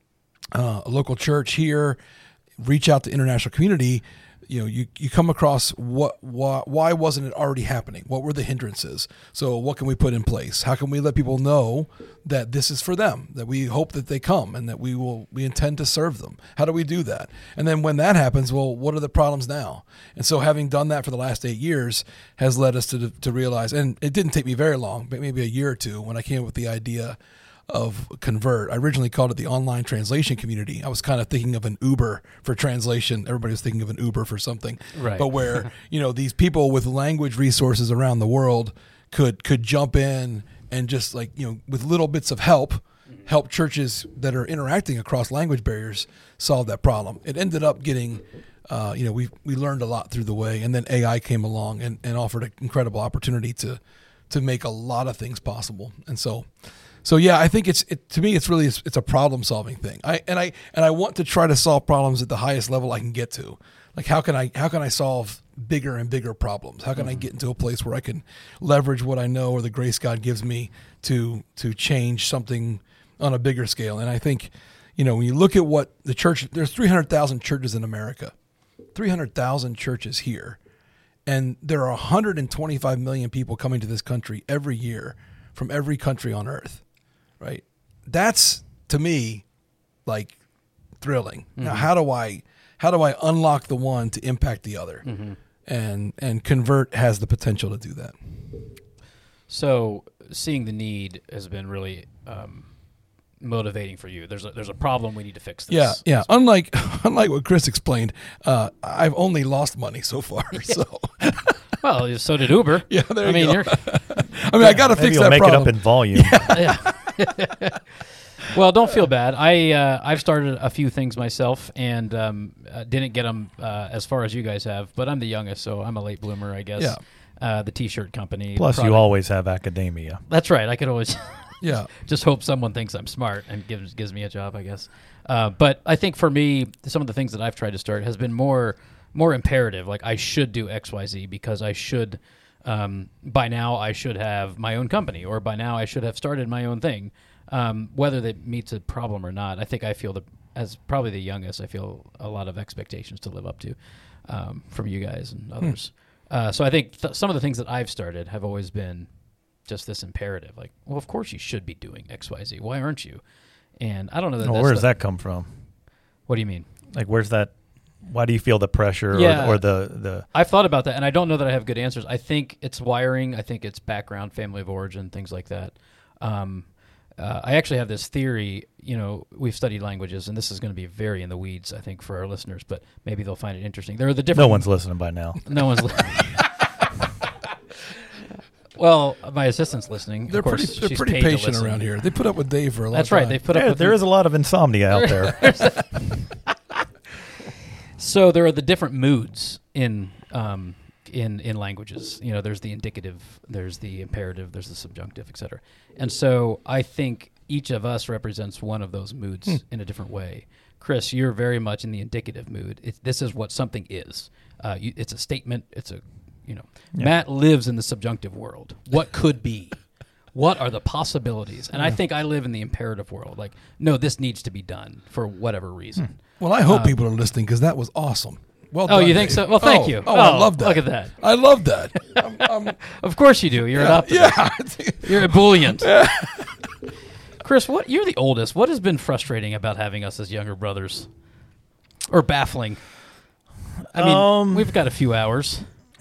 uh, a local church here, reach out to international community, you know, you, you come across what, why, why wasn't it already happening? What were the hindrances? So what can we put in place? How can we let people know that this is for them, that we hope that they come and that we will, we intend to serve them? How do we do that? And then when that happens, well, what are the problems now? And so having done that for the last eight years has led us to, to realize, and it didn't take me very long, but maybe a year or two when I came up with the idea of Convert. I originally called it the online translation community. I was kind of thinking of an Uber for translation. Everybody was thinking of an Uber for something. Right. But where, you know, these people with language resources around the world could could jump in and just like, you know, with little bits of help, help churches that are interacting across language barriers solve that problem. It ended up getting, uh, you know, we we learned a lot through the way, and then A I came along and, and offered an incredible opportunity to to make a lot of things possible. And so So yeah, I think it's it, to me it's really it's, it's a problem solving thing. I and I and I want to try to solve problems at the highest level I can get to. Like how can I how can I solve bigger and bigger problems? How can mm-hmm. I get into a place where I can leverage what I know or the grace God gives me to to change something on a bigger scale? And I think, you know, when you look at what the church, there's three hundred thousand churches in America, three hundred thousand churches here, and there are one hundred twenty-five million people coming to this country every year from every country on earth. Right. That's to me like thrilling. Mm-hmm. Now, how do I, how do I unlock the one to impact the other? Mm-hmm. And, and Convert has the potential to do that. So seeing the need has been really um, motivating for you. There's a, there's a problem. We need to fix this. Yeah. Yeah. Unlike, unlike what Chris explained, uh, I've only lost money so far. Yeah. So, well, so did Uber. Yeah. There I you mean, go. You're, I mean, I got to Maybe fix you'll that make problem. it up in volume. yeah. Well, don't feel bad. I uh, I've started a few things myself and um, uh, didn't get them uh, as far as you guys have. But I'm the youngest, so I'm a late bloomer, I guess. Yeah. Uh, the T-shirt company. Plus, product. you always have academia. That's right. I could always Yeah. just hope someone thinks I'm smart and gives gives me a job, I guess. Uh, but I think for me, some of the things that I've tried to start has been more more imperative. Like I should do X, Y, Z because I should. Um, by now, I should have my own company, or by now, I should have started my own thing. Um, whether that meets a problem or not, I think I feel the as probably the youngest, I feel a lot of expectations to live up to um, from you guys and others. Hmm. Uh, so I think th- some of the things that I've started have always been just this imperative, like, well, of course you should be doing X, Y, Z. Why aren't you? And I don't know that. Well, that's where does the, that come from? What do you mean? Like, where's that? Why do you feel the pressure Yeah. or, or the, the... I've thought about that, and I don't know that I have good answers. I think it's wiring. I think it's background, family of origin, things like that. Um, uh, I actually have this theory. You know, we've studied languages, and this is going to be very in the weeds, I think, for our listeners, but maybe they'll find it interesting. There are the different... No one's listening by now. No one's listening. Well, my assistant's listening. They're of course, pretty, they're she's pretty paid to patient listen. around here. They put up with Dave for a long That's time. right. They put up There, with there you. is a lot of insomnia out there. So there are the different moods in um, in in languages. You know, there's the indicative, there's the imperative, there's the subjunctive, et cetera. And so I think each of us represents one of those moods Hmm. in a different way. Chris, you're very much in the indicative mood. It's, this is what something is. Uh, you, it's a statement. It's a, you know, Yeah. Matt lives in the subjunctive world. What could be? What are the possibilities? And I think I live in the imperative world. Like, no, this needs to be done for whatever reason. Well, I hope Um, people are listening because that was awesome. Well Oh, done, you think Dave. so? Well, thank Oh, you. Oh, I Oh, love that. look at that. I love that. I'm, I'm, Of course you do. You're an yeah, optimist. yeah. You're ebullient. Chris, what you're the oldest. What has been frustrating about having us as younger brothers, or baffling? I mean, Um, we've got a few hours.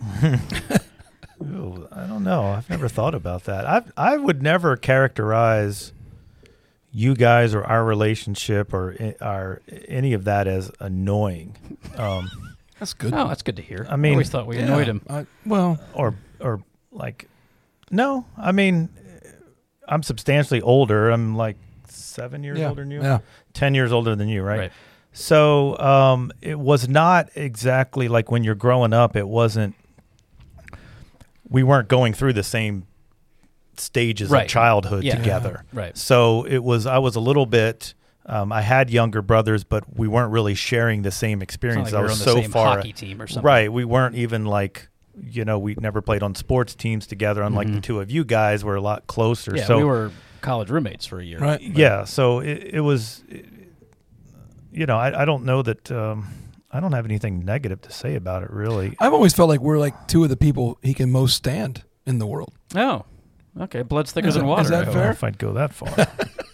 Ooh, I don't know. I've never thought about that. I I would never characterize you guys or our relationship or I- our any of that as annoying, um, That's good. Oh, that's good to hear. I mean, always thought we Yeah, annoyed him. I, well, or or like. No, I mean, I'm substantially older. I'm like seven years yeah, older than you. yeah. ten years older than you, right? Right. So um, it was not exactly like when you're growing up. It wasn't. We weren't going through the same stages Right. of childhood Yeah. together. Right. So it was. I was a little bit. Um, I had younger brothers, but we weren't really sharing the same It's not experience. like I we were was on the so same far. hockey team or something. Right. We weren't even like. You know, we never played on sports teams together. Unlike the Mhm. two of you guys, were a lot closer. Yeah, so we were college roommates for a year. Right. yeah, so it, it was, you know, I, I don't know that, um, I don't have anything negative to say about it, really. I've always felt like we're like two of the people he can most stand in the world. Oh, okay. Blood's thicker Is than that- water. is that I I don't hope. know fair? if I'd go that far.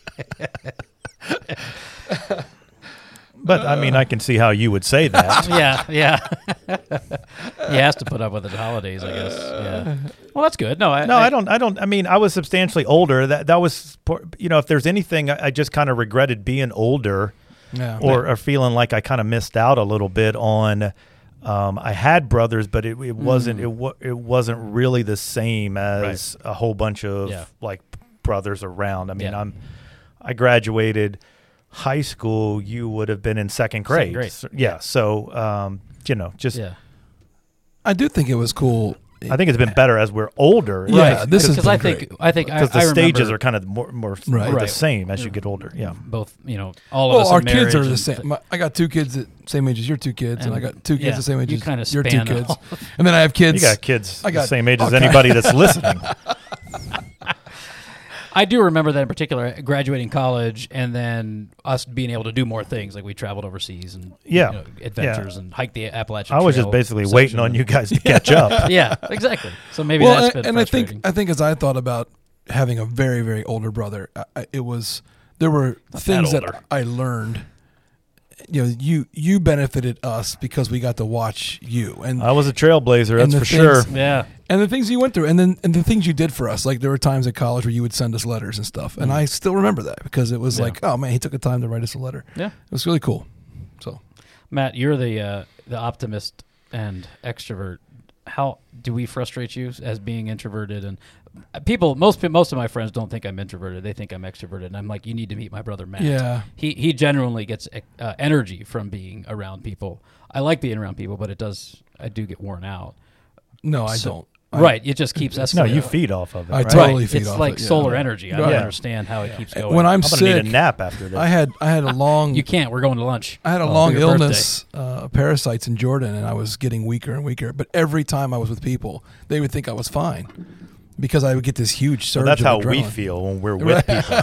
But, I mean, I can see how you would say that. yeah, yeah. He has to put up with the holidays, I guess. Yeah. Well, that's good. No, I, No, I don't, I don't, I mean, I was substantially older. That that was, you know, if there's anything, I I just kind of regretted being older. Yeah. or, or feeling like I kind of missed out a little bit on. Um, I had brothers, but it, it wasn't Mm. it wa- it wasn't really the same as a whole bunch of Yeah. like brothers around. I mean, Yeah. I'm I graduated high school. You would have been in second grade. Second grade. So- yeah. So um, you know, just Yeah. I do think it was cool. I think it's been better as we're older. Yeah, right? this has Because been I think great. I think I, because the I stages remember are kind of more more Right. the Right. same as you get older. Yeah. both. You know, all of Well, us. our in kids are marriage the and same. th- My, I got two kids the same age as your two kids, and, And, I got two kids yeah, the same age you as kinda your two span kids. all- And then I have You kids. got kids I got the same age all as kinds- anybody that's listening. I do remember that in particular, graduating college, and then us being able to do more things. Like we traveled overseas and Yeah. you know, adventures and hiked the Appalachian. I was Trail just basically section waiting on and- you guys to catch up. Yeah, exactly. So maybe well, that's and, been and I think frustrating. I think as I thought about having a very very older brother, I, I, it was there were things that, older. I learned. You know, you you benefited us because we got to watch you and I was a trailblazer, And that's the for sure. things- yeah. and the things you went through, and then and the things you did for us. Like there were times at college where you would send us letters and stuff, and Mm. I still remember that because it was Yeah. like, oh man, he took the time to write us a letter. Yeah. It was really cool. So Matt, you're the uh, the optimist and extrovert. How do we frustrate you as being introverted? And uh, people, most pe- most of my friends don't think I'm introverted. They think I'm extroverted. And I'm like, you need to meet my brother Matt. yeah, He he genuinely gets uh, energy from being around people. I like being around people, but it does I do get worn out. no, I So- don't. I- right, it just keeps escalating. No, you feed off of it. I right? totally right. feed It's off like it, yeah. solar energy. I don't Right. understand how it keeps going. When I'm, I'm gonna sick, need a nap after this. I had I had a long you can't. We're going to lunch. I had a Oh, long for your birthday. illness, uh, parasites in Jordan, and I was getting weaker and weaker. But every time I was with people, they would think I was fine because I would get this huge surge. Well, that's of how we adrenaline. feel when we're with people.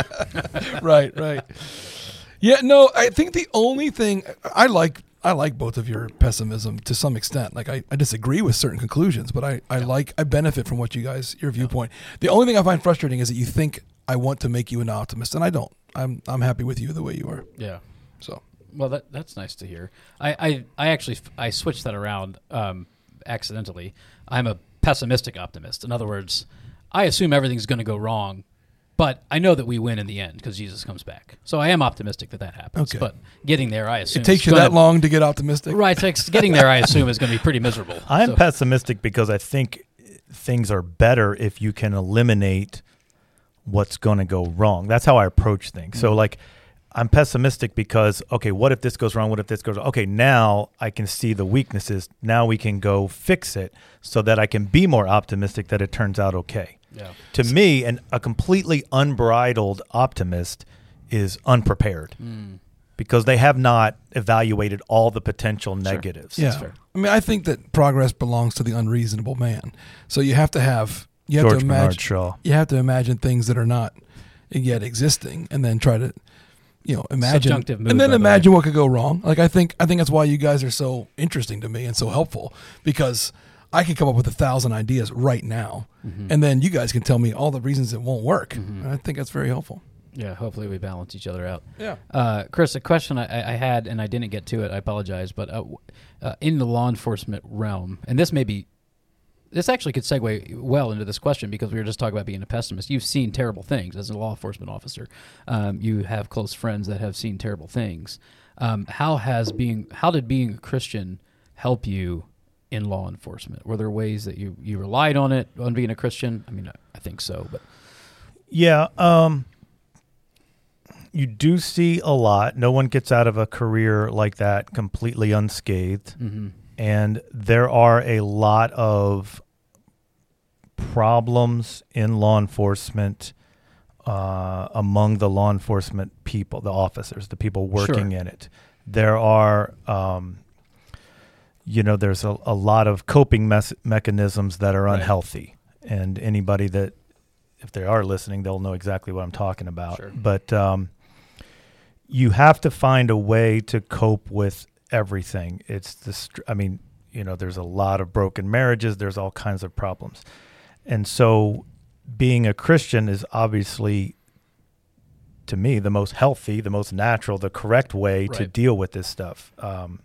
right, right. Yeah, no, I think the only thing I like, I like both of your pessimism to some extent. Like I, I disagree with certain conclusions, but I, I like, I benefit from what you guys, your viewpoint. The only thing I find frustrating is that you think I want to make you an optimist, and I don't. I'm, I'm happy with you the way you are. Yeah. So Well, that that's nice to hear. I I, I actually f- I switched that around um, accidentally. I'm a pessimistic optimist. In other words, I assume everything's going to go wrong, but I know that we win in the end because Jesus comes back. So I am optimistic that that happens. Okay. But getting there, I assume it takes is you gonna- that long to get optimistic, Right, it takes, getting there, I assume, is going to be pretty miserable. I'm So- pessimistic because I think things are better if you can eliminate what's going to go wrong. That's how I approach things. So, like, I'm pessimistic because, okay, what if this goes wrong? What if this goes wrong? Okay, now I can see the weaknesses. Now we can go fix it so that I can be more optimistic that it turns out okay. Yeah. To me, an, a completely unbridled optimist is unprepared Mm. because they have not evaluated all the potential negatives. Yeah, fair. I mean, I think that progress belongs to the unreasonable man. So you have to have you have George to Bernard imagine Shaw. you have to imagine things that are not yet existing, and then try to, you know, imagine Subjunctive mood, and then by the imagine what could go wrong. Like I think I think that's why you guys are so interesting to me and so helpful, because I can come up with a thousand ideas right now, Mhm. and then you guys can tell me all the reasons it won't work. Mhm. And I think that's very helpful. Yeah, hopefully we balance each other out. Yeah. Uh, Chris, a question I, I had, and I didn't get to it, I apologize, but uh, uh, in the law enforcement realm, and this may be, this actually could segue well into this question because we were just talking about being a pessimist. You've seen terrible things as a law enforcement officer. Um, you have close friends that have seen terrible things. Um, how has being, how did being a Christian help you in law enforcement? Were there ways that you, you relied on it, on being a Christian? I mean, I, I think so, but. Yeah. Um, you do see a lot. No one gets out of a career like that completely unscathed. Mm-hmm. And there are a lot of problems in law enforcement uh, among the law enforcement people, the officers, the people working Sure. in it. There are, um, you know, there's a, a lot of coping mes- mechanisms that are Right. unhealthy. And anybody that, if they are listening, they'll know exactly what I'm talking about. Sure. But um, you have to find a way to cope with everything. It's this, I mean, you know, there's a lot of broken marriages. There's all kinds of problems. And so being a Christian is obviously, to me, the most healthy, the most natural, the correct way to Right. deal with this stuff. Um,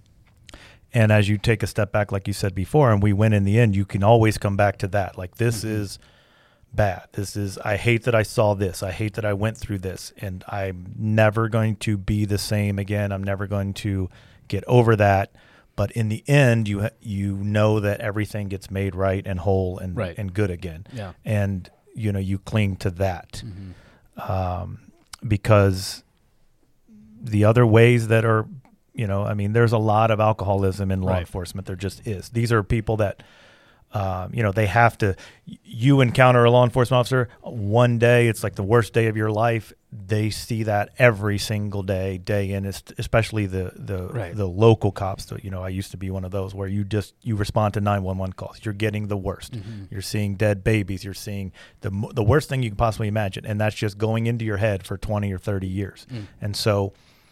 and as you take a step back, like you said before, and we win in the end, you can always come back to that. Like, this Mm-hmm. is bad. This is, I hate that I saw this. I hate that I went through this, and I'm never going to be the same again. I'm never going to get over that. But in the end, you ha- you know that everything gets made right and whole and Right. and good again. Yeah. And, you know, you cling to that. Mm-hmm. Um, because the other ways that are, you know, I mean, there's a lot of alcoholism in law Right. enforcement. There just is. These are people that, um, you know, they have to, you encounter a law enforcement officer one day, it's like the worst day of your life. They see that every single day, day in, es- especially the, the, Right. the local cops. You know, I used to be one of those where you just, you respond to nine one one calls. You're getting the worst. Mm-hmm. You're seeing dead babies. You're seeing the, mo- the worst thing you can possibly imagine. And that's just going into your head for twenty or thirty years. Mm. And so,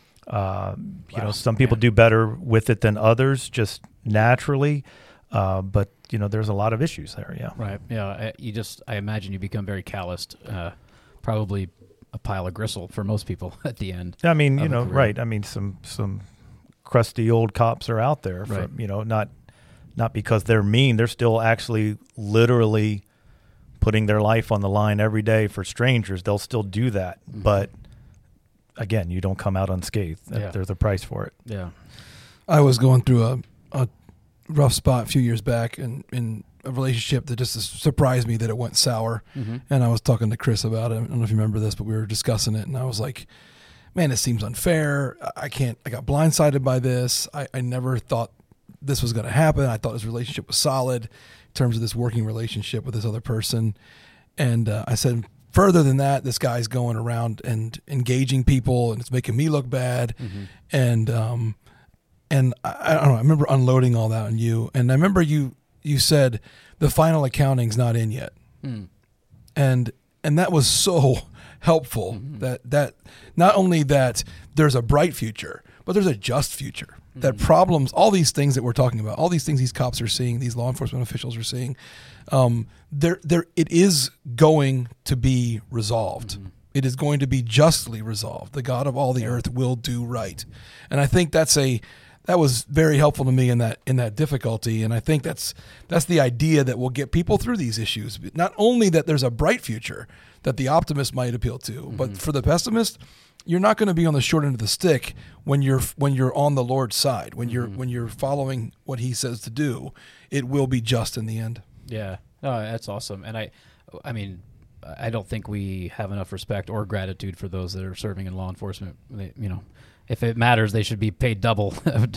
uh, you Wow. know, some people Yeah. do better with it than others just naturally. Uh, but, you know, there's a lot of issues there. Yeah. Right. Yeah. I, you just, I imagine you become very calloused, uh, probably a pile of gristle for most people at the end. I mean, you Of a know, career. right. I mean, some, some crusty old cops are out there for, Right. you know, not, not because they're mean. They're still actually literally putting their life on the line every day for strangers. They'll still do that. Mhm. But again, you don't come out unscathed. Yeah. There's a price for it. Yeah. I was going through a, a rough spot a few years back in, in a relationship that just surprised me that it went sour. Mm-hmm. And I was talking to Chris about it. I don't know if you remember this, but we were discussing it. And I was like, man, it seems unfair. I can't, I got blindsided by this. I, I never thought this was going to happen. I thought this relationship was solid in terms of this working relationship with this other person. And uh, I said, further than that, this guy's going around and engaging people, and it's making me look bad. Mm-hmm. And, um, and I, I don't know, I remember unloading all that on you. And I remember you, you said the final accounting's not in yet. Mm. And, and that was so helpful Mhm. that, that not only that there's a bright future, but there's a just future. That Mhm. problems, all these things that we're talking about, all these things these cops are seeing, these law enforcement officials are seeing, um, there, there, it is going to be resolved. Mhm. It is going to be justly resolved. The God of all the earth will do right, and I think that's a that was very helpful to me in that in that difficulty. And I think that's that's the idea that will get people through these issues. Not only that there's a bright future that the optimist might appeal to, Mm-hmm. but for the pessimist, you're not going to be on the short end of the stick when you're when you're on the Lord's side. When you're Mhm. when you're following what He says to do, it will be just in the end. Yeah. No, that's awesome. And I, I mean, I don't think we have enough respect or gratitude for those that are serving in law enforcement. They, you know, if it matters, they should be paid double.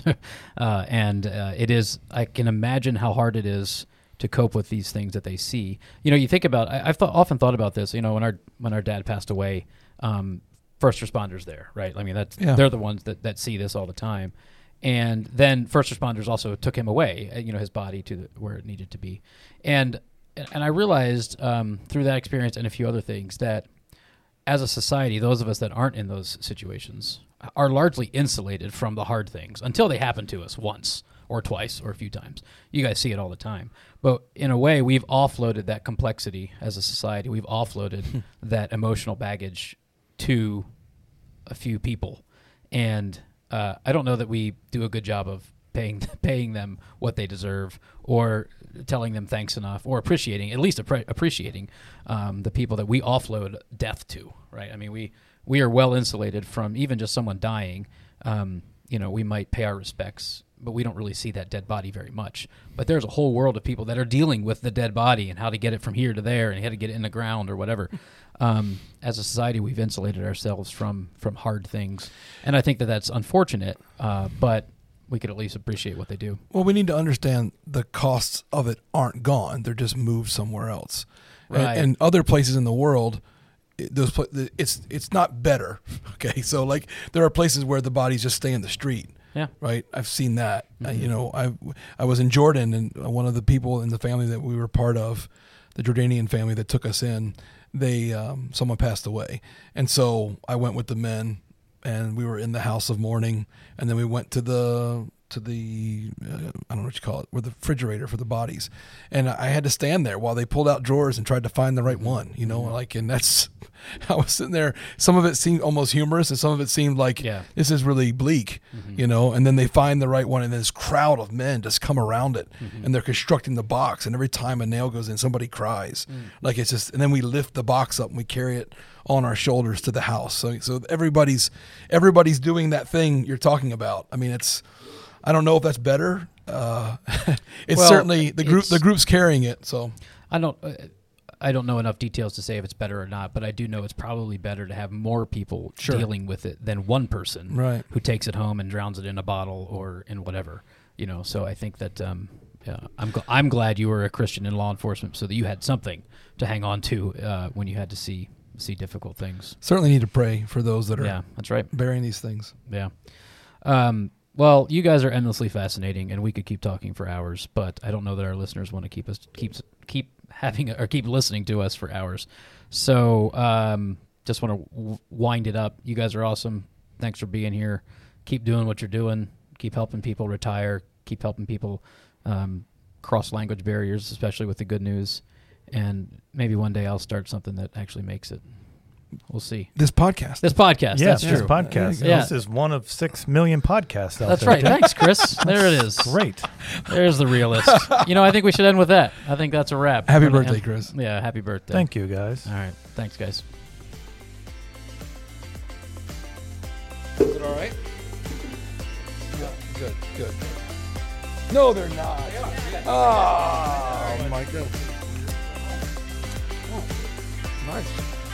uh, and uh, it is, I can imagine how hard it is to cope with these things that they see. You know, you think about, I, I've th- often thought about this, you know, when our, when our dad passed away, um, first responders there, right? I mean, that's, Yeah. they're the ones that, that see this all the time. And then first responders also took him away, uh, you know, his body to the, where it needed to be. And, and I realized um, through that experience and a few other things that as a society, those of us that aren't in those situations are largely insulated from the hard things until they happen to us once or twice or a few times. You guys see it all the time. But in a way, we've offloaded that complexity as a society. We've offloaded that emotional baggage to a few people, and uh, I don't know that we do a good job of paying paying them what they deserve, or telling them thanks enough, or appreciating, at least appre- appreciating um, the people that we offload death to, right? I mean, we, we are well insulated from even just someone dying. Um, you know, we might pay our respects, but we don't really see that dead body very much. But there's a whole world of people that are dealing with the dead body and how to get it from here to there and how to get it in the ground or whatever. Um, as a society, we've insulated ourselves from, from hard things. And I think that that's unfortunate, uh, but we could at least appreciate what they do. Well, we need to understand the costs of it aren't gone. They're just moved somewhere else. Right. And, and other places in the world, it, those pla- it's it's not better. Okay, so like there are places where the bodies just stay in the street. Yeah. Right. I've seen that. Mm-hmm. Uh, you know, I I was in Jordan, and one of the people in the family that we were part of, the Jordanian family that took us in, they um, someone passed away, and so I went with the men, and we were in the house of mourning, and then we went to the to the uh, I don't know what you call it, where the refrigerator for the bodies, and I had to stand there while they pulled out drawers and tried to find the right one. You know, like, and that's I was sitting there. Some of it seemed almost humorous, and some of it seemed like Yeah. this is really bleak. Mm-hmm. You know, and then they find the right one, and then this crowd of men just come around it, Mm-hmm. and they're constructing the box, and every time a nail goes in, somebody cries. Mm. Like it's just, and then we lift the box up and we carry it on our shoulders to the house. So, so everybody's everybody's doing that thing you're talking about. I mean, it's, I don't know if that's better. Uh, it's Well, certainly the group. it's- The group's carrying it. So I don't uh, I don't know enough details to say if it's better or not, but I do know it's probably better to have more people Sure. dealing with it than one person Right. who takes it home and drowns it in a bottle or in whatever, you know. So I think that um, yeah, I'm gl- I'm glad you were a Christian in law enforcement so that you had something to hang on to uh, when you had to see see difficult things. certainly need to pray for those that are Yeah, that's right. bearing these things. Yeah. Um, well, you guys are endlessly fascinating, and we could keep talking for hours, but I don't know that our listeners want to keep us keep keep having or keep listening to us for hours. So, um, just want to w- wind it up. You guys are awesome. Thanks for being here. Keep doing what you're doing. Keep helping people retire. Keep helping people um, cross language barriers, especially with the good news. And maybe one day I'll start something that actually makes it. We'll see. This podcast. This podcast. Yes, that's this true. podcast. Yeah. This is one of six million podcasts out That's there. right. Thanks, Chris. There it is. Great. There's the realist. You know, I think we should end with that. I think that's a wrap. Happy We're gonna birthday, end- Chris. Yeah, happy birthday. Thank you, guys. All right. Thanks, guys. Is it all right? Yeah, good, good. No, they're not. Oh, my God. Oh, nice.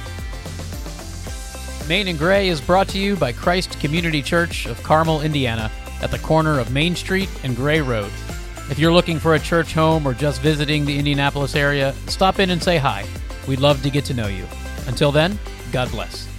Main and Gray is brought to you by Christ Community Church of Carmel, Indiana, at the corner of Main Street and Gray Road. If you're looking for a church home or just visiting the Indianapolis area, stop in and say hi. We'd love to get to know you. Until then, God bless.